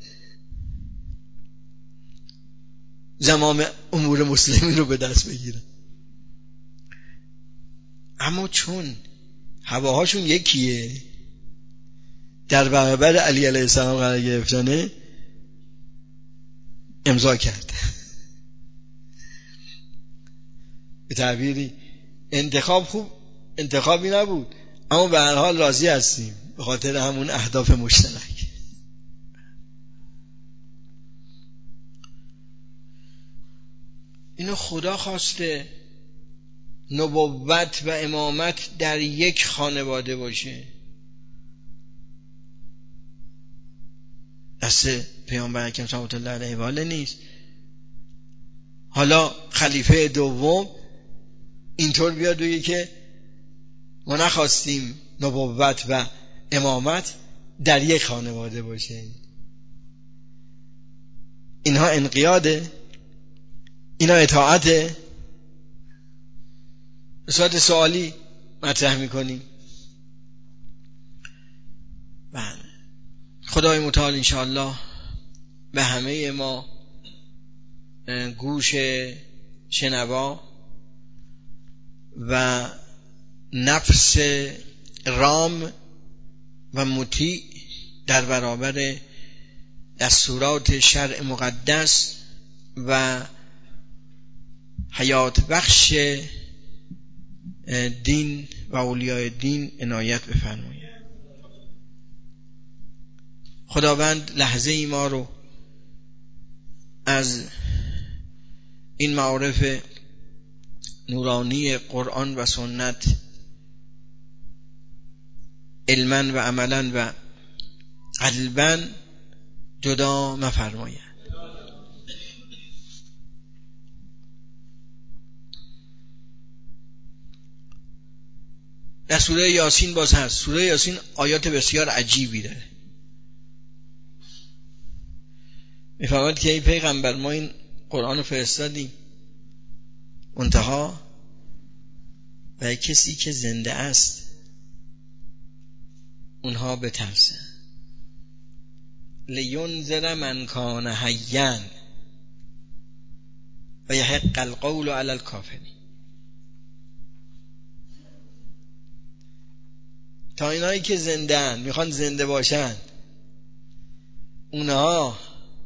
زمام امور مسلمین رو به دست بگیرم. اما چون هواهاشون یکیه، در برابر علی علیه السلام قرار گرفتنه، امضا کرد. به تعبیری انتخاب خوب انتخابی نبود، اما به هر حال راضی هستیم به خاطر همون اهداف مشترک. اینو خدا خواسته نبوت و امامت در یک خانواده باشه. دست پیامبر اکرم صلوات الله علیه و آله نیست. حالا خلیفه دوم اینطور بیاد بگه که ما نخواستیم نبوت و امامت در یک خانواده باشه. اینها انقیاده، اینا اطاعته. به صورت سوالی مطرح میکنیم. بله، خدای متعال انشاءالله به همه ما گوش شنوا و نفس رام و مطیع در برابر دستورات شرع مقدس و حیات بخش دین و اولیاء دین عنایت بفرمایید. خداوند لحظه ای ما رو از این معارف نورانی قرآن و سنت علما و عملا و قلبا جدا مفرماید. در سوره یاسین باز هست. سوره یاسین آیات بسیار عجیبی داره. میفرماید که ای پیغمبر ما این قرآن رو فرستادیم منتها برای کسی که زنده است اونها بترسن. لینذر من کان حیا و یحق القول علی الکافرین. تا اینایی که زنده ان میخوان زنده باشن اونها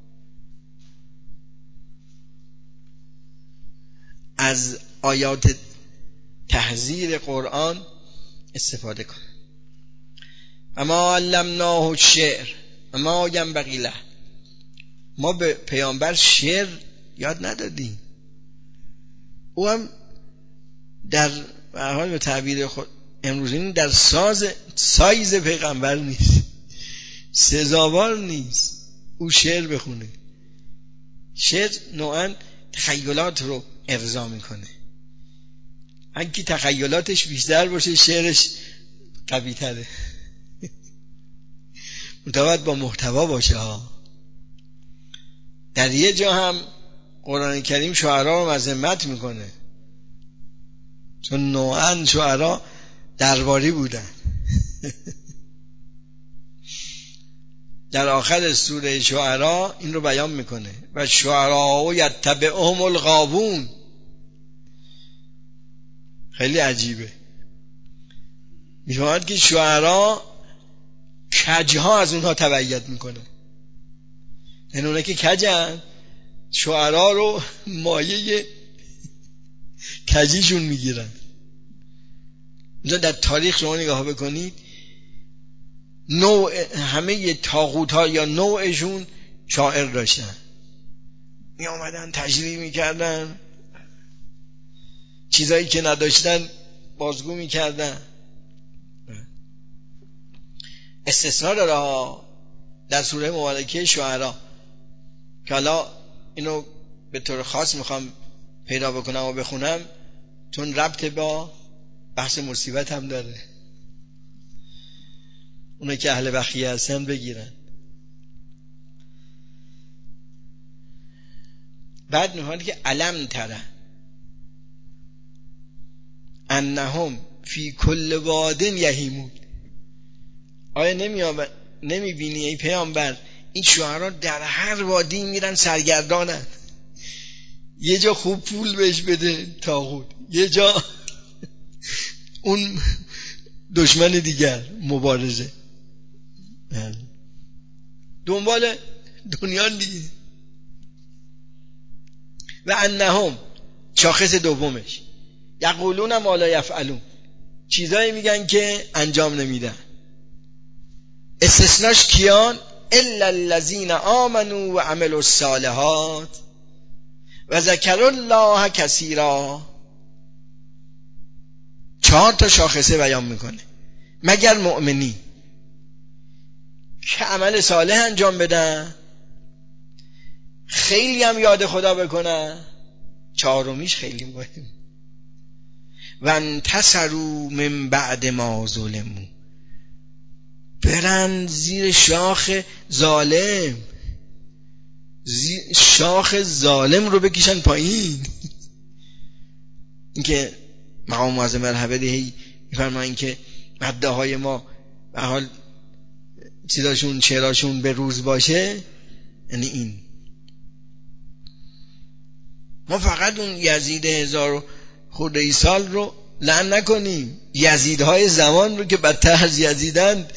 از آیات تحذیر قرآن استفاده کنن. اما علمناه الشعر اما ینبغی له. ما به پیامبر شعر یاد ندادیم. او هم در به حال به تعبیر خود امروزین در ساز سایز پیغمبر نیست، سزاوار نیست او شعر بخونه. شعر نوعا تخیلات رو ارضا میکنه. هر کی تخیلاتش بیشتر باشه شعرش قوی تره. متوجه با محتوا باشه ها. در یه جا هم قرآن کریم شعرا رو مذمت میکنه چون نوعا شعرا درباری بودن. در آخر سوره شعرا این رو بیان میکنه و شعرا یتبعهم الغاوون. خیلی عجیبه. میفهمد که شعرا کجها از اونها تبعیت میکنه. یعنی اونها که کجن شعرا رو مایه کجیشون میگیرن. اونجا در تاریخ شما نگاه بکنید نوع همه طاغوت ها یا نوعشون شاعر داشتن، می آمدن تجریح میکردن، چیزایی که نداشتن بازگو میکردن. استثناء داره در سوره مبارکه شعرا که حالا اینو به طور خاص میخوام پیدا بکنم و بخونم چون ربط با بحث مصیبت هم داره. اونایی که اهل بخیه هستن بگیرن. بعد میخواد که علم تره انهم فی کل وادن یهیمون. آیا نمی نمی بینی ای پیامبر این شعرا در هر وادی میرن سرگردانن. یه جا خوب پول بهش بده طاغوت، یه جا اون دشمن دیگر مبارزه، دنبال دنیا دیگه. و انهم شاخص دومش یقولون ما لا یفعلون، چیزایی میگن که انجام نمیدن. استثناش کیان؟ الا الذين آمنوا و عملوا الصالحات و ذکروا الله کثیرا. چهار تا شاخصه بیان میکنه. مگر مؤمنی که عمل صالح انجام بدن، خیلی هم یاد خدا بکنن. چهارمیش خیلی مهم. و انتصروا من بعد ما ظلموا، برن زیر شاخ ظالم، شاخ ظالم رو بکشن پایین. این که مقام معظم الحبدی میفرمایند که مده های ما به حال چیزاشون چراشون به روز باشه، یعنی این ما فقط اون یزید هزار خورده ای سال رو لعن نکنیم، یزیدهای زمان رو که بدتر از یزیدند،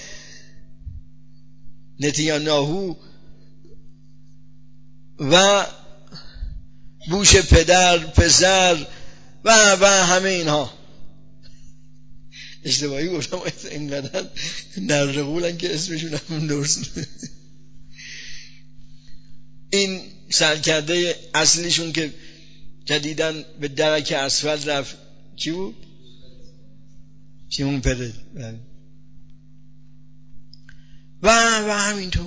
نتانیاهو و بوش پدر پسر و و همه اینها. اشتباهی گفتم اینقدر نرقولن که اسمشون هم درست. این سرکرده اصلیشون که جدیدن به درک اسفل رفت کی بود؟ شیمون پرز. و و همینطور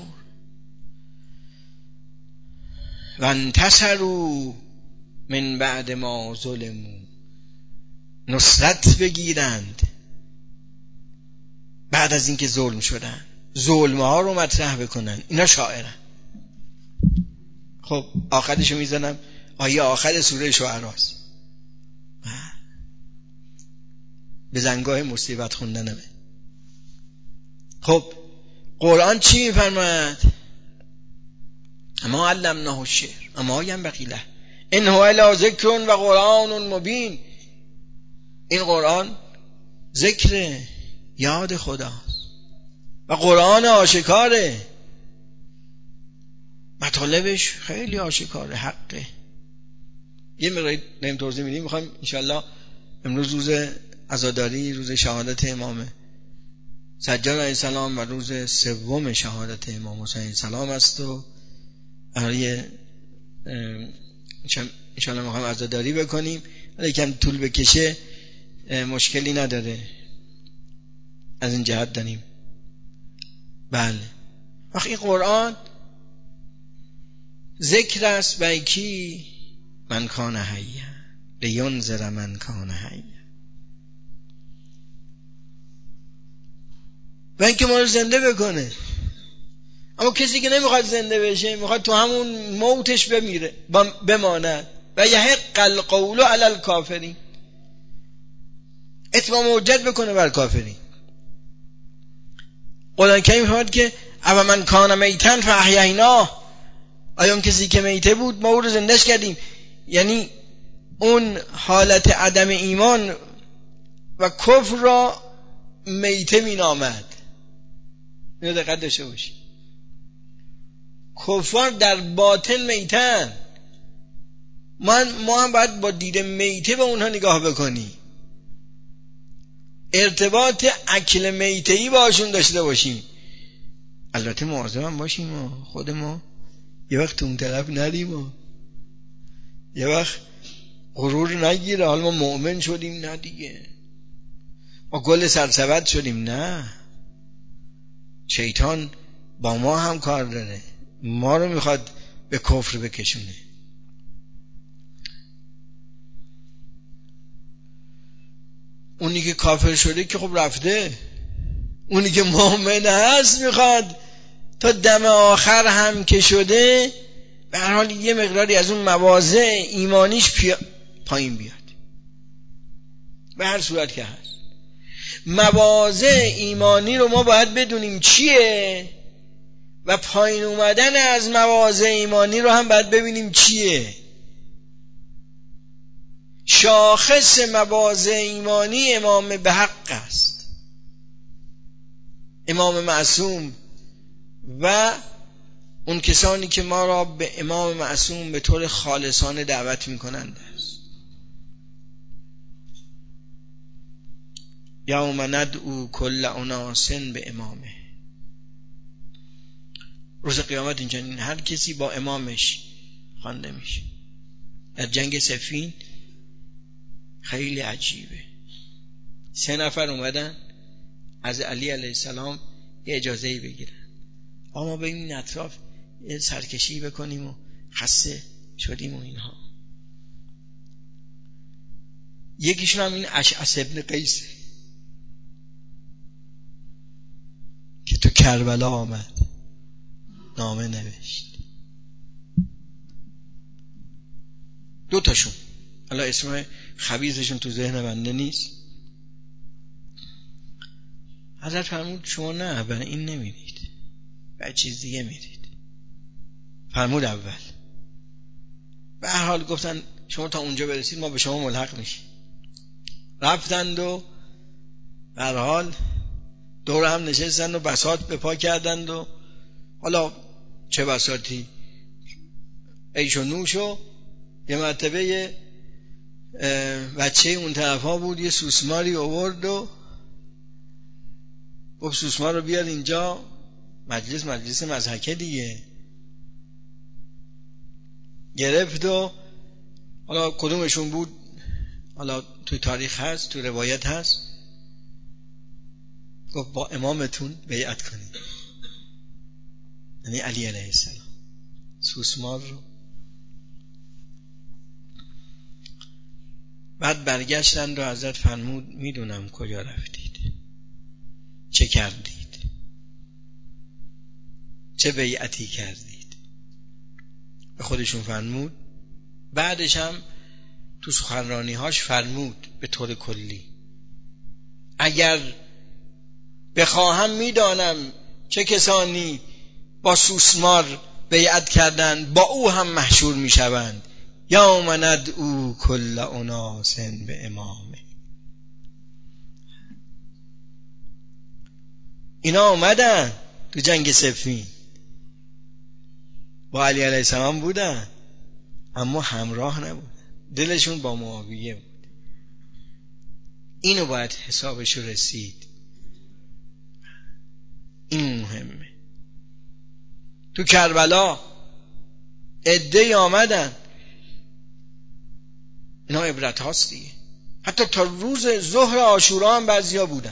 و انتصروا من بعد ما ظلموا، نصرت بگیرند بعد از اینکه ظلم شدن، ظلم ها رو مطرح بکنن. اینا شاعرن. خب آخرشو میزنم، آیه آخر سوره شعراست. به زنگاه مصیبت خوندنمه. خب قرآن چی میفرماید؟ اما علمناه الشعر اما ینبغی له ان هو الا ذکر و قرآن مبین. این قرآن ذکر یاد خداست و قرآن آشکاره، مطالبش خیلی آشکاره، حقه. یه مقدار نیم توضیح میدیم. میخوایم انشالله امروز روز عزاداری، روز شهادت امام سجاد علیه السلام و روز سوم شهادت امام حسین علیه السلام است و برای انشالله میخوایم عزاداری بکنیم. لیکن طول بکشه مشکلی نداره، از این جهت داریم. بله وقتی این قرآن ذکر است برای کی؟ من کان حیا لینذر من کان حیا، و اینکه ما رو زنده بکنه. اما کسی که نمیخواد زنده بشه، میخواد تو همون موتش بمیره بماند. و یحق القول علی الکافرین، اتمام حجت بکنه بر کافرین. قرآن کریم میفرماید که اما من کان میتن فاحییناه، آیا اون کسی که میته بود ما او رو زندهش کردیم. یعنی اون حالت عدم ایمان و کفر را میته می نامد. اینو دقت داشته باشی، کفار در باطن میتن، من ما هم باید با دید میته به اونها نگاه بکنی، ارتباط اکل میتهی باشون داشته باشیم. البته مواظب هم باشیم و خود ما یه وقت اون طرف نریم و یه وقت غرور نگیره. حالا ما مؤمن شدیم، نه دیگه ما گل سرسبد شدیم، نه. شیطان با ما هم کار داره، ما رو میخواد به کفر بکشونه. اونی که کافر شده که خب رفته، اونی که مؤمن هست میخواد تا دم آخر هم که شده به هر حال یه مقداری از اون مواضع ایمانیش پیا... پایین بیاد. به هر صورت که هست مواضع ایمانی رو ما باید بدونیم چیه و پایین اومدن از مواضع ایمانی رو هم باید ببینیم چیه. شاخص مواضع ایمانی امام به حق است، امام معصوم و اون کسانی که ما را به امام معصوم به طور خالصانه دعوت میکنند است. یوم ندعو کل اناس به امامه، روز قیامت اینجا هر کسی با امامش خوانده میشه. در جنگ صفین خیلی عجیبه، سه نفر اومدن از علی علیه السلام یه اجازه‌ای بگیرن، اما بریم این اطراف یه سرکشی بکنیم و خسته شدیم و اینها. یکیشون هم این اشعث ابن قیس که تو کربلا آمد نامه نوشت. دو تاشون، حالا اسم خبیثشون تو ذهن بنده نیست. حضرت فرمود شما نه برای این نمیرید، برای چیز دیگه میرید. فرمود اول. به هر حال گفتن شما تا اونجا برسید ما به شما ملحق میشیم. رفتند و به هر حال دور هم نشستند و بساط به پا کردند و حالا چه بساطی عیش و نوش و یه مرتبه یه بچه اون طرف ها بود، یه سوسماری آورد و گفت سوسمار رو بیار اینجا، مجلس مجلس مضحکه دیگه. گرفت و حالا کدومشون بود، حالا توی تاریخ هست، توی روایت هست، گفت با امامتون بیعت کنید، یعنی علی علیه السلام. سوسمار رو بعد برگشتند و حضرت فرمود میدونم کجا رفتید، چه کردید، چه بیعتی کردید. به خودشون فرمود. بعدش هم تو سخنرانی هاش فرمود به طور کلی اگر بخواهم میدانم چه کسانی با سوسمار بیعت کردند با او هم محشور میشوند. یوم ندعو کل اناس به امامه. اینا اومدن تو جنگ صفین با علی علیه السلام بودن، اما همراه نبودن، دلشون با معاویه بود. اینو باید حسابشو رسید. این مهمه. تو کربلا عده‌ای آمدن، اینا عبرت هاست دیگه. حتی تا روز ظهر عاشورا هم بعضیا بودن.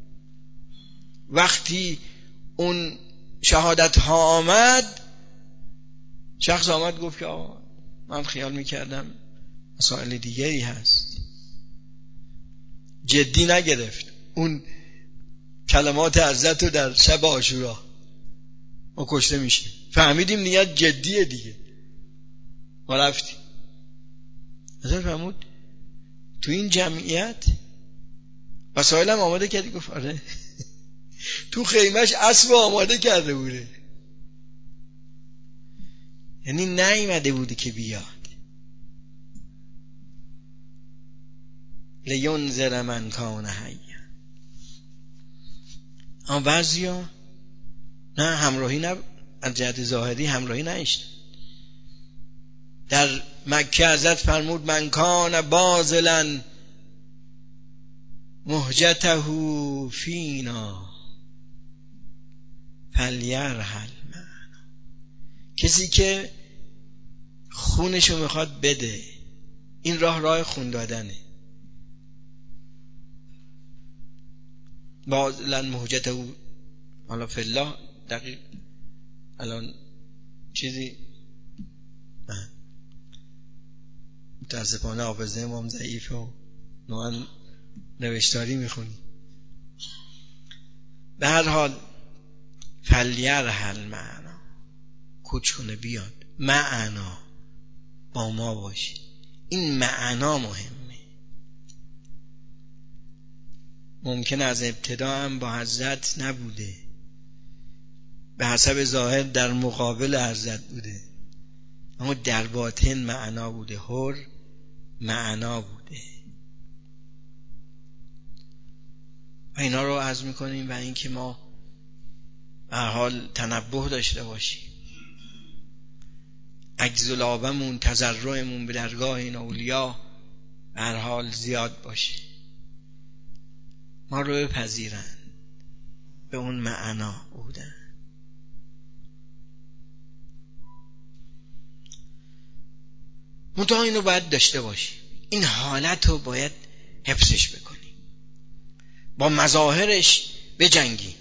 وقتی اون شهادت ها آمد، شخص آمد گفت که آقا من خیال میکردم مسائل دیگری هست، جدی نگرفت اون کلمات حضرت رو در شب عاشورا، ما کشته میشیم. فهمیدیم نیت جدیه دیگه، ما رفتیم. حضرت فرمود تو این جمعیت وسایلم آماده کردی؟ گفت آره. تو خیمش اسب آماده کرده بوده، یعنی نیامده بوده که بیاد. لینذر من کان حیا. اما بعضیا نه، همراهی نه، از جهت ظاهری همراهی نشد. در مکه حضرت فرمود من کان بازلا مهجته فینا فلیرحل معنا. کسی که خونشو میخواد بده، این راه راه خون دادنه. بازلا مهجته، حالا فی الله دقیق الان چیزی متاسفانه حافظه امام ضعیفه و نوعا نوشتاری میخونی. به هر حال فلیرحل معنا، کوچ کنه بیاد، معنا با ما باشه. این معنا مهمه. ممکن از ابتدا هم با حضرت نبوده، به حسب ظاهر در مقابل حضرت بوده، اما در باطن معنا بوده، حر معنا بوده. و اینا رو عرض میکنیم و اینکه ما به هر حال تنبه داشته باشیم، عجز العابمون، تضرعمون به درگاه این اولیا به هر حال زیاد باشه. ما رو بپذیرن به اون معنا بودن. منتها اینو باید داشته باشیم، این حالت رو باید حفظش بکنیم، با مظاهرش بجنگیم.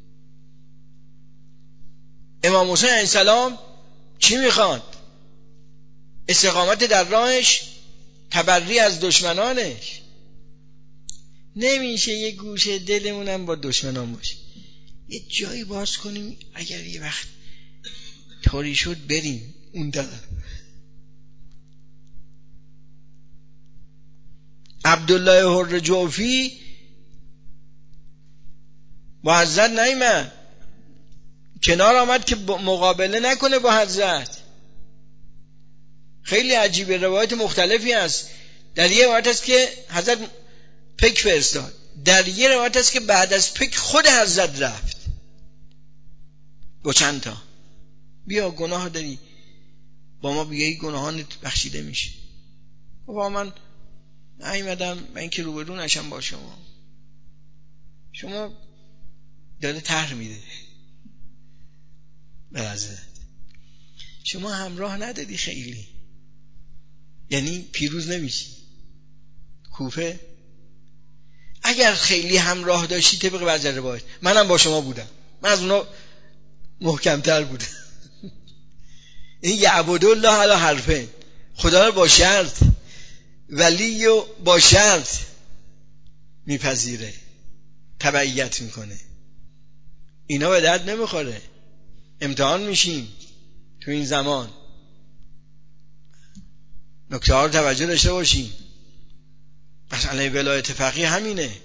امام حسین علیه السلام چی میخواد؟ استقامت در راهش، تبری از دشمنانش. نمیشه یه گوشه دلمونم با دشمنان باشه، یه جایی باز کنیم اگر یه وقت طوری شد بریم اون طرف. عبدالله حر جوفی با حضرت نیامد، کنار آمد که مقابله نکنه با حضرت. خیلی عجیبه، روایت مختلفی هست. در یه روایت هست که حضرت پک فرستاد، در یه روایت هست که بعد از پک خود حضرت رفت با چند تا، بیا گناه داری با ما بیایی گناهانت بخشیده میشه. بابا من نیومدم من اینکه روبرو نشم با شما. شما داره طرح میده به حضرت، شما همراه ندادی خیلی، یعنی پیروز نمیشی. کوفه اگر خیلی همراه داشتی طبق وجه روایت، منم با شما بودم، من از اونا محکمتر بودم. این یعبد الله علی حرفین، خدا رو با شرط، ولی و با شرط میپذیره، تبعیت میکنه. اینا به درد نمیخوره. امتحان میشیم تو این زمان، نکته ها رو توجه داشته باشیم. مسئله ولایت فقیه همینه.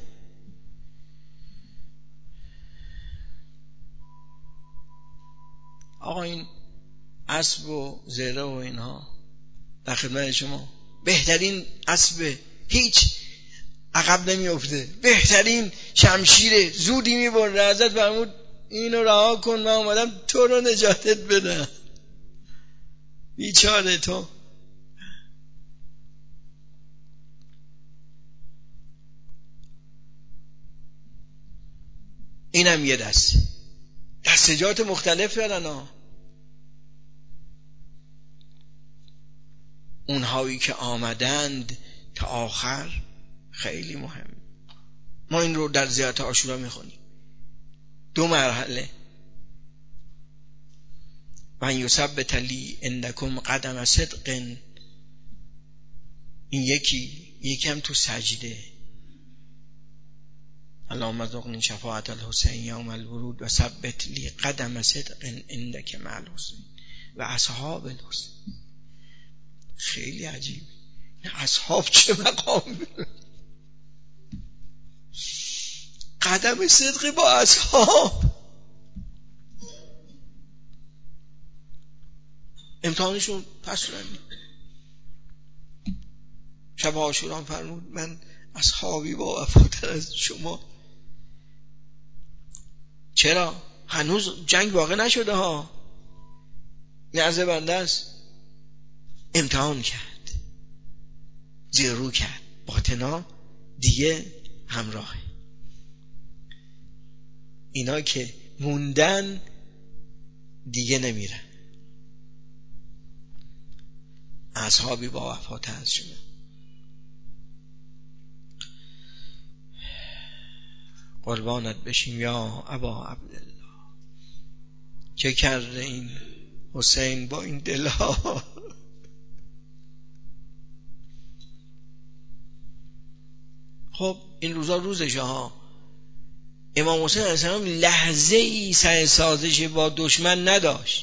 آقا این اسب و زره و اینها در خدمت شما، بهترین اسب، هیچ عقب نمیافته، بهترین شمشیره، زودی میبره. حضرت فرمود اینو رها کن، من اومدم تو رو نجاتت بدم. بیچاره تو. اینم یه دست دستجات مختلف دارن ها. اونهایی که آمدند تا آخر خیلی مهم. ما این رو در زیارت عاشورا میخونیم، دو مرحله. من یثبت لی عندکم قدم صدق، این یکی یکم تو سجده، اللهم ارزقنی شفاعت الحسین یوم الورود و ثبت لی قدم صدق عندک مع الحسین و اصحاب الحسین. خیلی عجیب، اصحاب چه مقام، قدم صدق با اصحاب. امتحانشون پس رنی. شب عاشورا فرمود من اصحابی با وفاتر از شما. چرا؟ هنوز جنگ واقع نشده ها، نعزه بنده است. امتحان کرد، زیر رو کرد، باطنا دیگه همراهه. اینا که موندن دیگه نمیرن. اصحابی با وفات از شما. قربانت بشیم یا ابا عبدالله. چه کرده این حسین با این دلها؟ خب این روزا روزشه ها. امام حسین علیه السلام لحظه ای سر سازش با دشمن نداشت.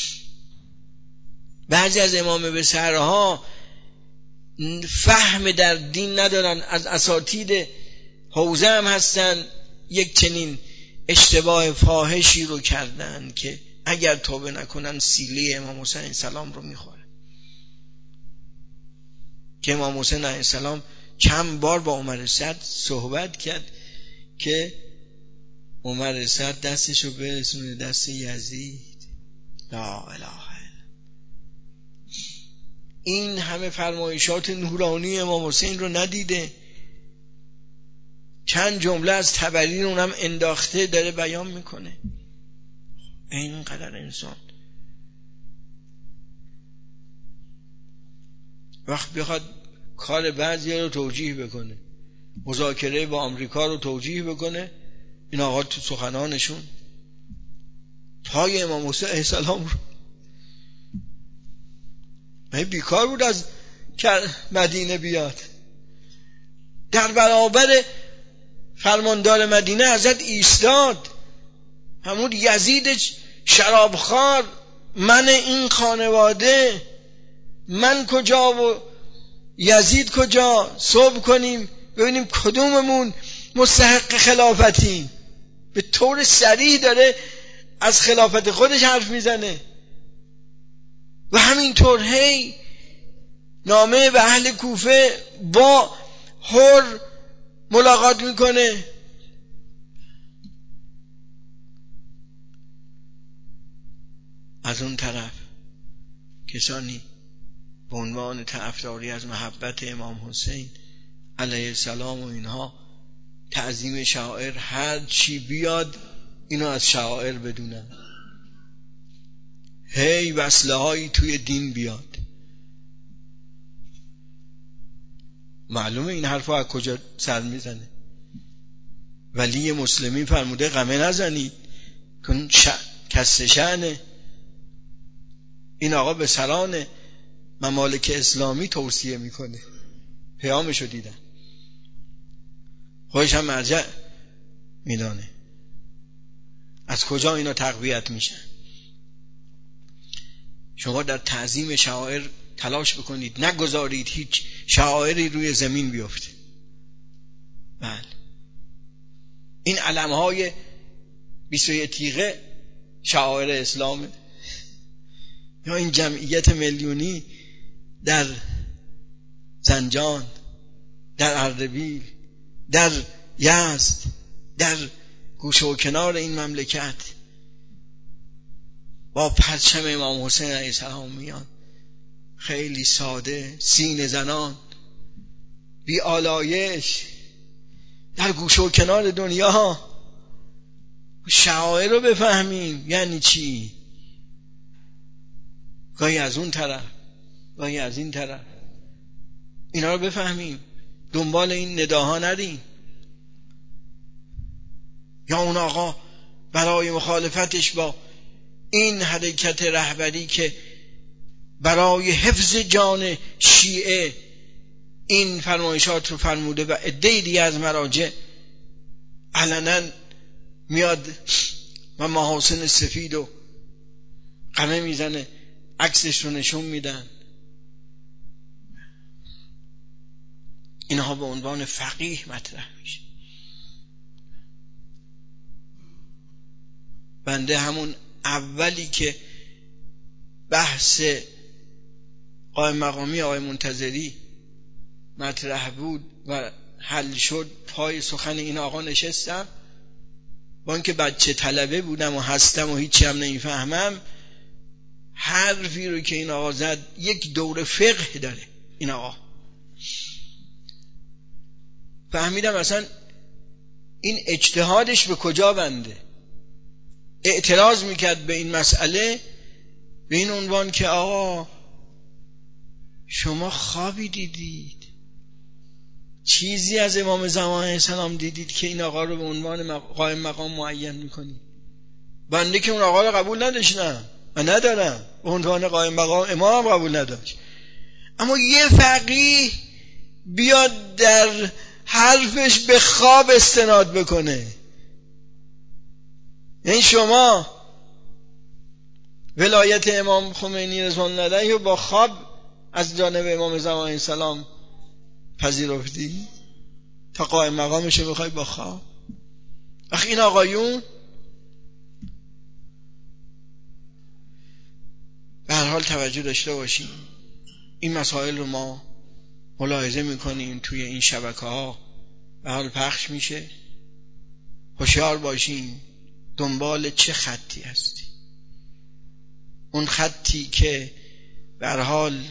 بعضی از امام به سرها فهم در دین ندارن، از اساتید حوزه هم هستن، یک چنین اشتباه فاحشی رو کردن که اگر توبه نکنن سیله امام حسین علیه السلام رو میخوره. که امام حسین علیه السلام چند بار با عمر سعد صحبت کرد که عمر سعد دستشو برسونه دست یزید. لا اله. این همه فرمایشات نورانی امام حسین رو ندیده، چند جمله از طبری رو اونم انداخته داره بیان میکنه. اینقدر انسان وقت بخواد کار بعضی رو توجیه بکنه، مذاکره با آمریکا رو توجیه بکنه، این آقا تو سخنانشون پای امام حسین علیه السلام رو من بیکار بود از مدینه بیاد، در برابر فرماندار مدینه حضرت ایستاد. همون یزید شرابخوار، من این خانواده، من کجا و یزید کجا؟ صبح کنیم ببینیم کدوممون مستحق خلافتیم. به طور صریح داره از خلافت خودش حرف میزنه. و همینطور هی نامه به اهل کوفه با حر ملاقات میکنه. از اون طرف کسانی به عنوان طرفداری از محبت امام حسین علیه السلام و اینها، تعظیم شعائر، هر چی بیاد اینو از شعائر بدونن. هی وصله هایی توی دین بیاد. معلومه این حرفا از کجا سر میزنه. ولی مسلمین فرموده غمه نزنید کن ش... کس شأنه. این آقا به سران ممالک اسلامی توصیه میکنه، پیامشو دیدن، خودش هم مرجع میدانه از کجا اینا تقویت میشن. شما در تعظیم شعائر تلاش بکنید، نگذارید هیچ شعائری روی زمین بیفته. بله، این علمهای بیست و یک تیغه شعائر اسلامه، یا این جمعیت میلیونی در زنجان، در اردبیل، در یزد، در گوشه و کنار این مملکت با پرچم امام حسین علیه السلام میان، خیلی ساده، سینه زنان، بی آلایش، در گوشه و کنار دنیا. شعائر رو بفهمیم یعنی چی. گاهی از اون طرف، گاهی از این طرف، اینا رو بفهمیم، دنبال این نداها نریم. یا اون آقا برای مخالفتش با این حرکت رهبری که برای حفظ جان شیعه این فرمایشات رو فرموده و عده‌ای دیگه از مراجع علنا میاد و محاسن سفید و قمه میزنه، عکسش رو نشون میدن. اینها به عنوان فقیه مطرح میشه. بنده همون اولی که بحث قائم مقامی آقای منتظری مطرح بود و حل شد، پای سخن این آقا نشستم، با اینکه بچه طلبه بودم و هستم و هیچی هم نمیفهمم. حرفی رو که این آقا زد یک دوره فقه داره. این آقا فهمیدم اصلا این اجتهادش به کجا بنده. اعتراض میکرد به این مسئله به این عنوان که آقا شما خوابی دیدید، چیزی از امام زمان علیه السلام دیدید که این آقا رو به عنوان قائم مقام معین میکنید؟ بنده که اون آقا رو قبول نداشتم و ندارم، به عنوان قائم مقام امام قبول نداشت. اما یه فقیه بیاد در حرفش به خواب استناد بکنه. یعنی شما ولایت امام خمینی رضوان الله علیه با خواب از جانب امام زمان علیه السلام پذیرفتی تا قائم مقامشو بخوای با خواب؟ آخه این آقایون به هر حال توجه داشته باشیم. این مسائل رو ما ملاحظه میکنیم توی این شبکه ها به حال پخش میشه. هوشیار باشیم دنبال چه خطی هستی. اون خطی که به هر حال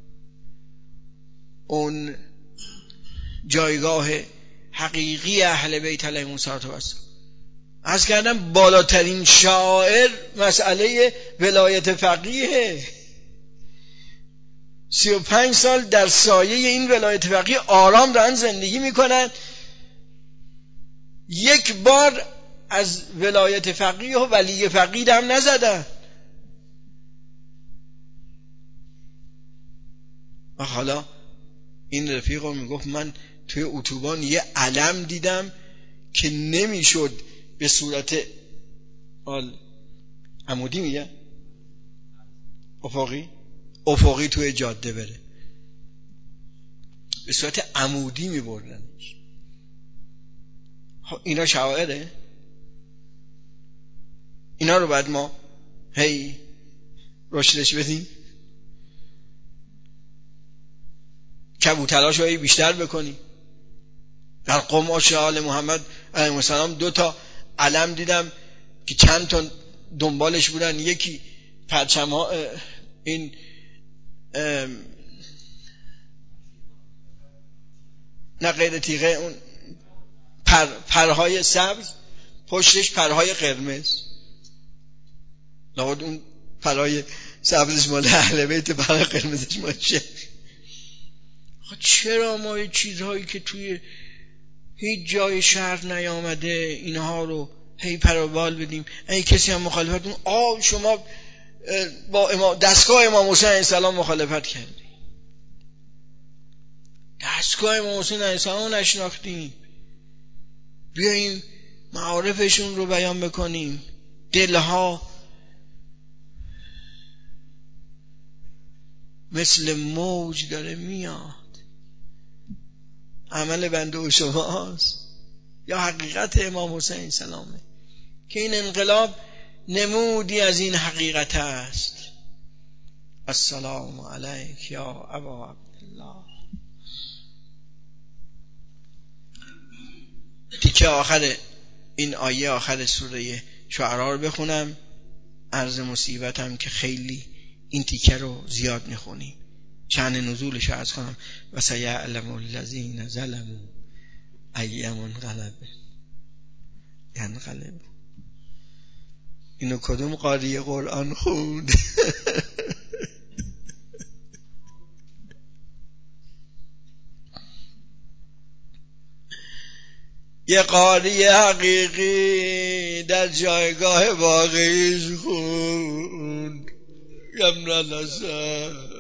اون جایگاه حقیقی اهل بیت علیهم السلام است. عرض کردم بالاترین شاعر مسئله ولایت فقیه. سی و پنج سال در سایه این ولایت فقیه آرام دارن زندگی میکنن. یک بار از ولایت فقیه و ولی فقیه هم نزدن. و حالا این رفیقم میگفت من توی اتوبان یه علم دیدم که نمیشد به صورت آل عمودی میگه افقی افقی توی جاده بره، به صورت عمودی میبردنش. اینا شعائره. اینا رو بعد ما هی رشدش بدیم، کبوتراش رو هی بیشتر بکنیم. در قماش آل محمد علیه السلام دو تا علم دیدم که چند تا دنبالش بودن. یکی پرچم ها این نه غیر تیغه، اون پر پرهای سبز پشتش پرهای قرمز. لابد اون پرهای سبزش مال اهل بیت، پر قرمزش مال شه. چرا ما یه چیزهایی که توی هیچ جای شهر نیامده اینها رو هی پروبال بدیم؟ ای کسی هم مخالفت اون آه شما با امام دستگاه امام حسین علیه السلام مخالفت کردی، دستگاه امام حسین علیه السلام نشناختیم، بیاییم معارفشون رو بیان بکنیم. دلها مثل موج داره میاد. عمل بنده و شماست یا حقیقت امام حسین علیه السلامه که این انقلاب نمودی از این حقیقت است. السلام علیک یا ابا عبدالله. تیکه آخر این آیه آخر سوره شعرا رو بخونم. عرض مصیبتم که خیلی این تیکه رو زیاد میخونیم. شأن نزولش عرض کنم. و سیعلم الذین ظلموا ای منقلب ینقلب. اینو کدوم قاری قرآن خوند؟ یه قاری حقیقی در جایگاه واقعیش خوند. یمن الاسد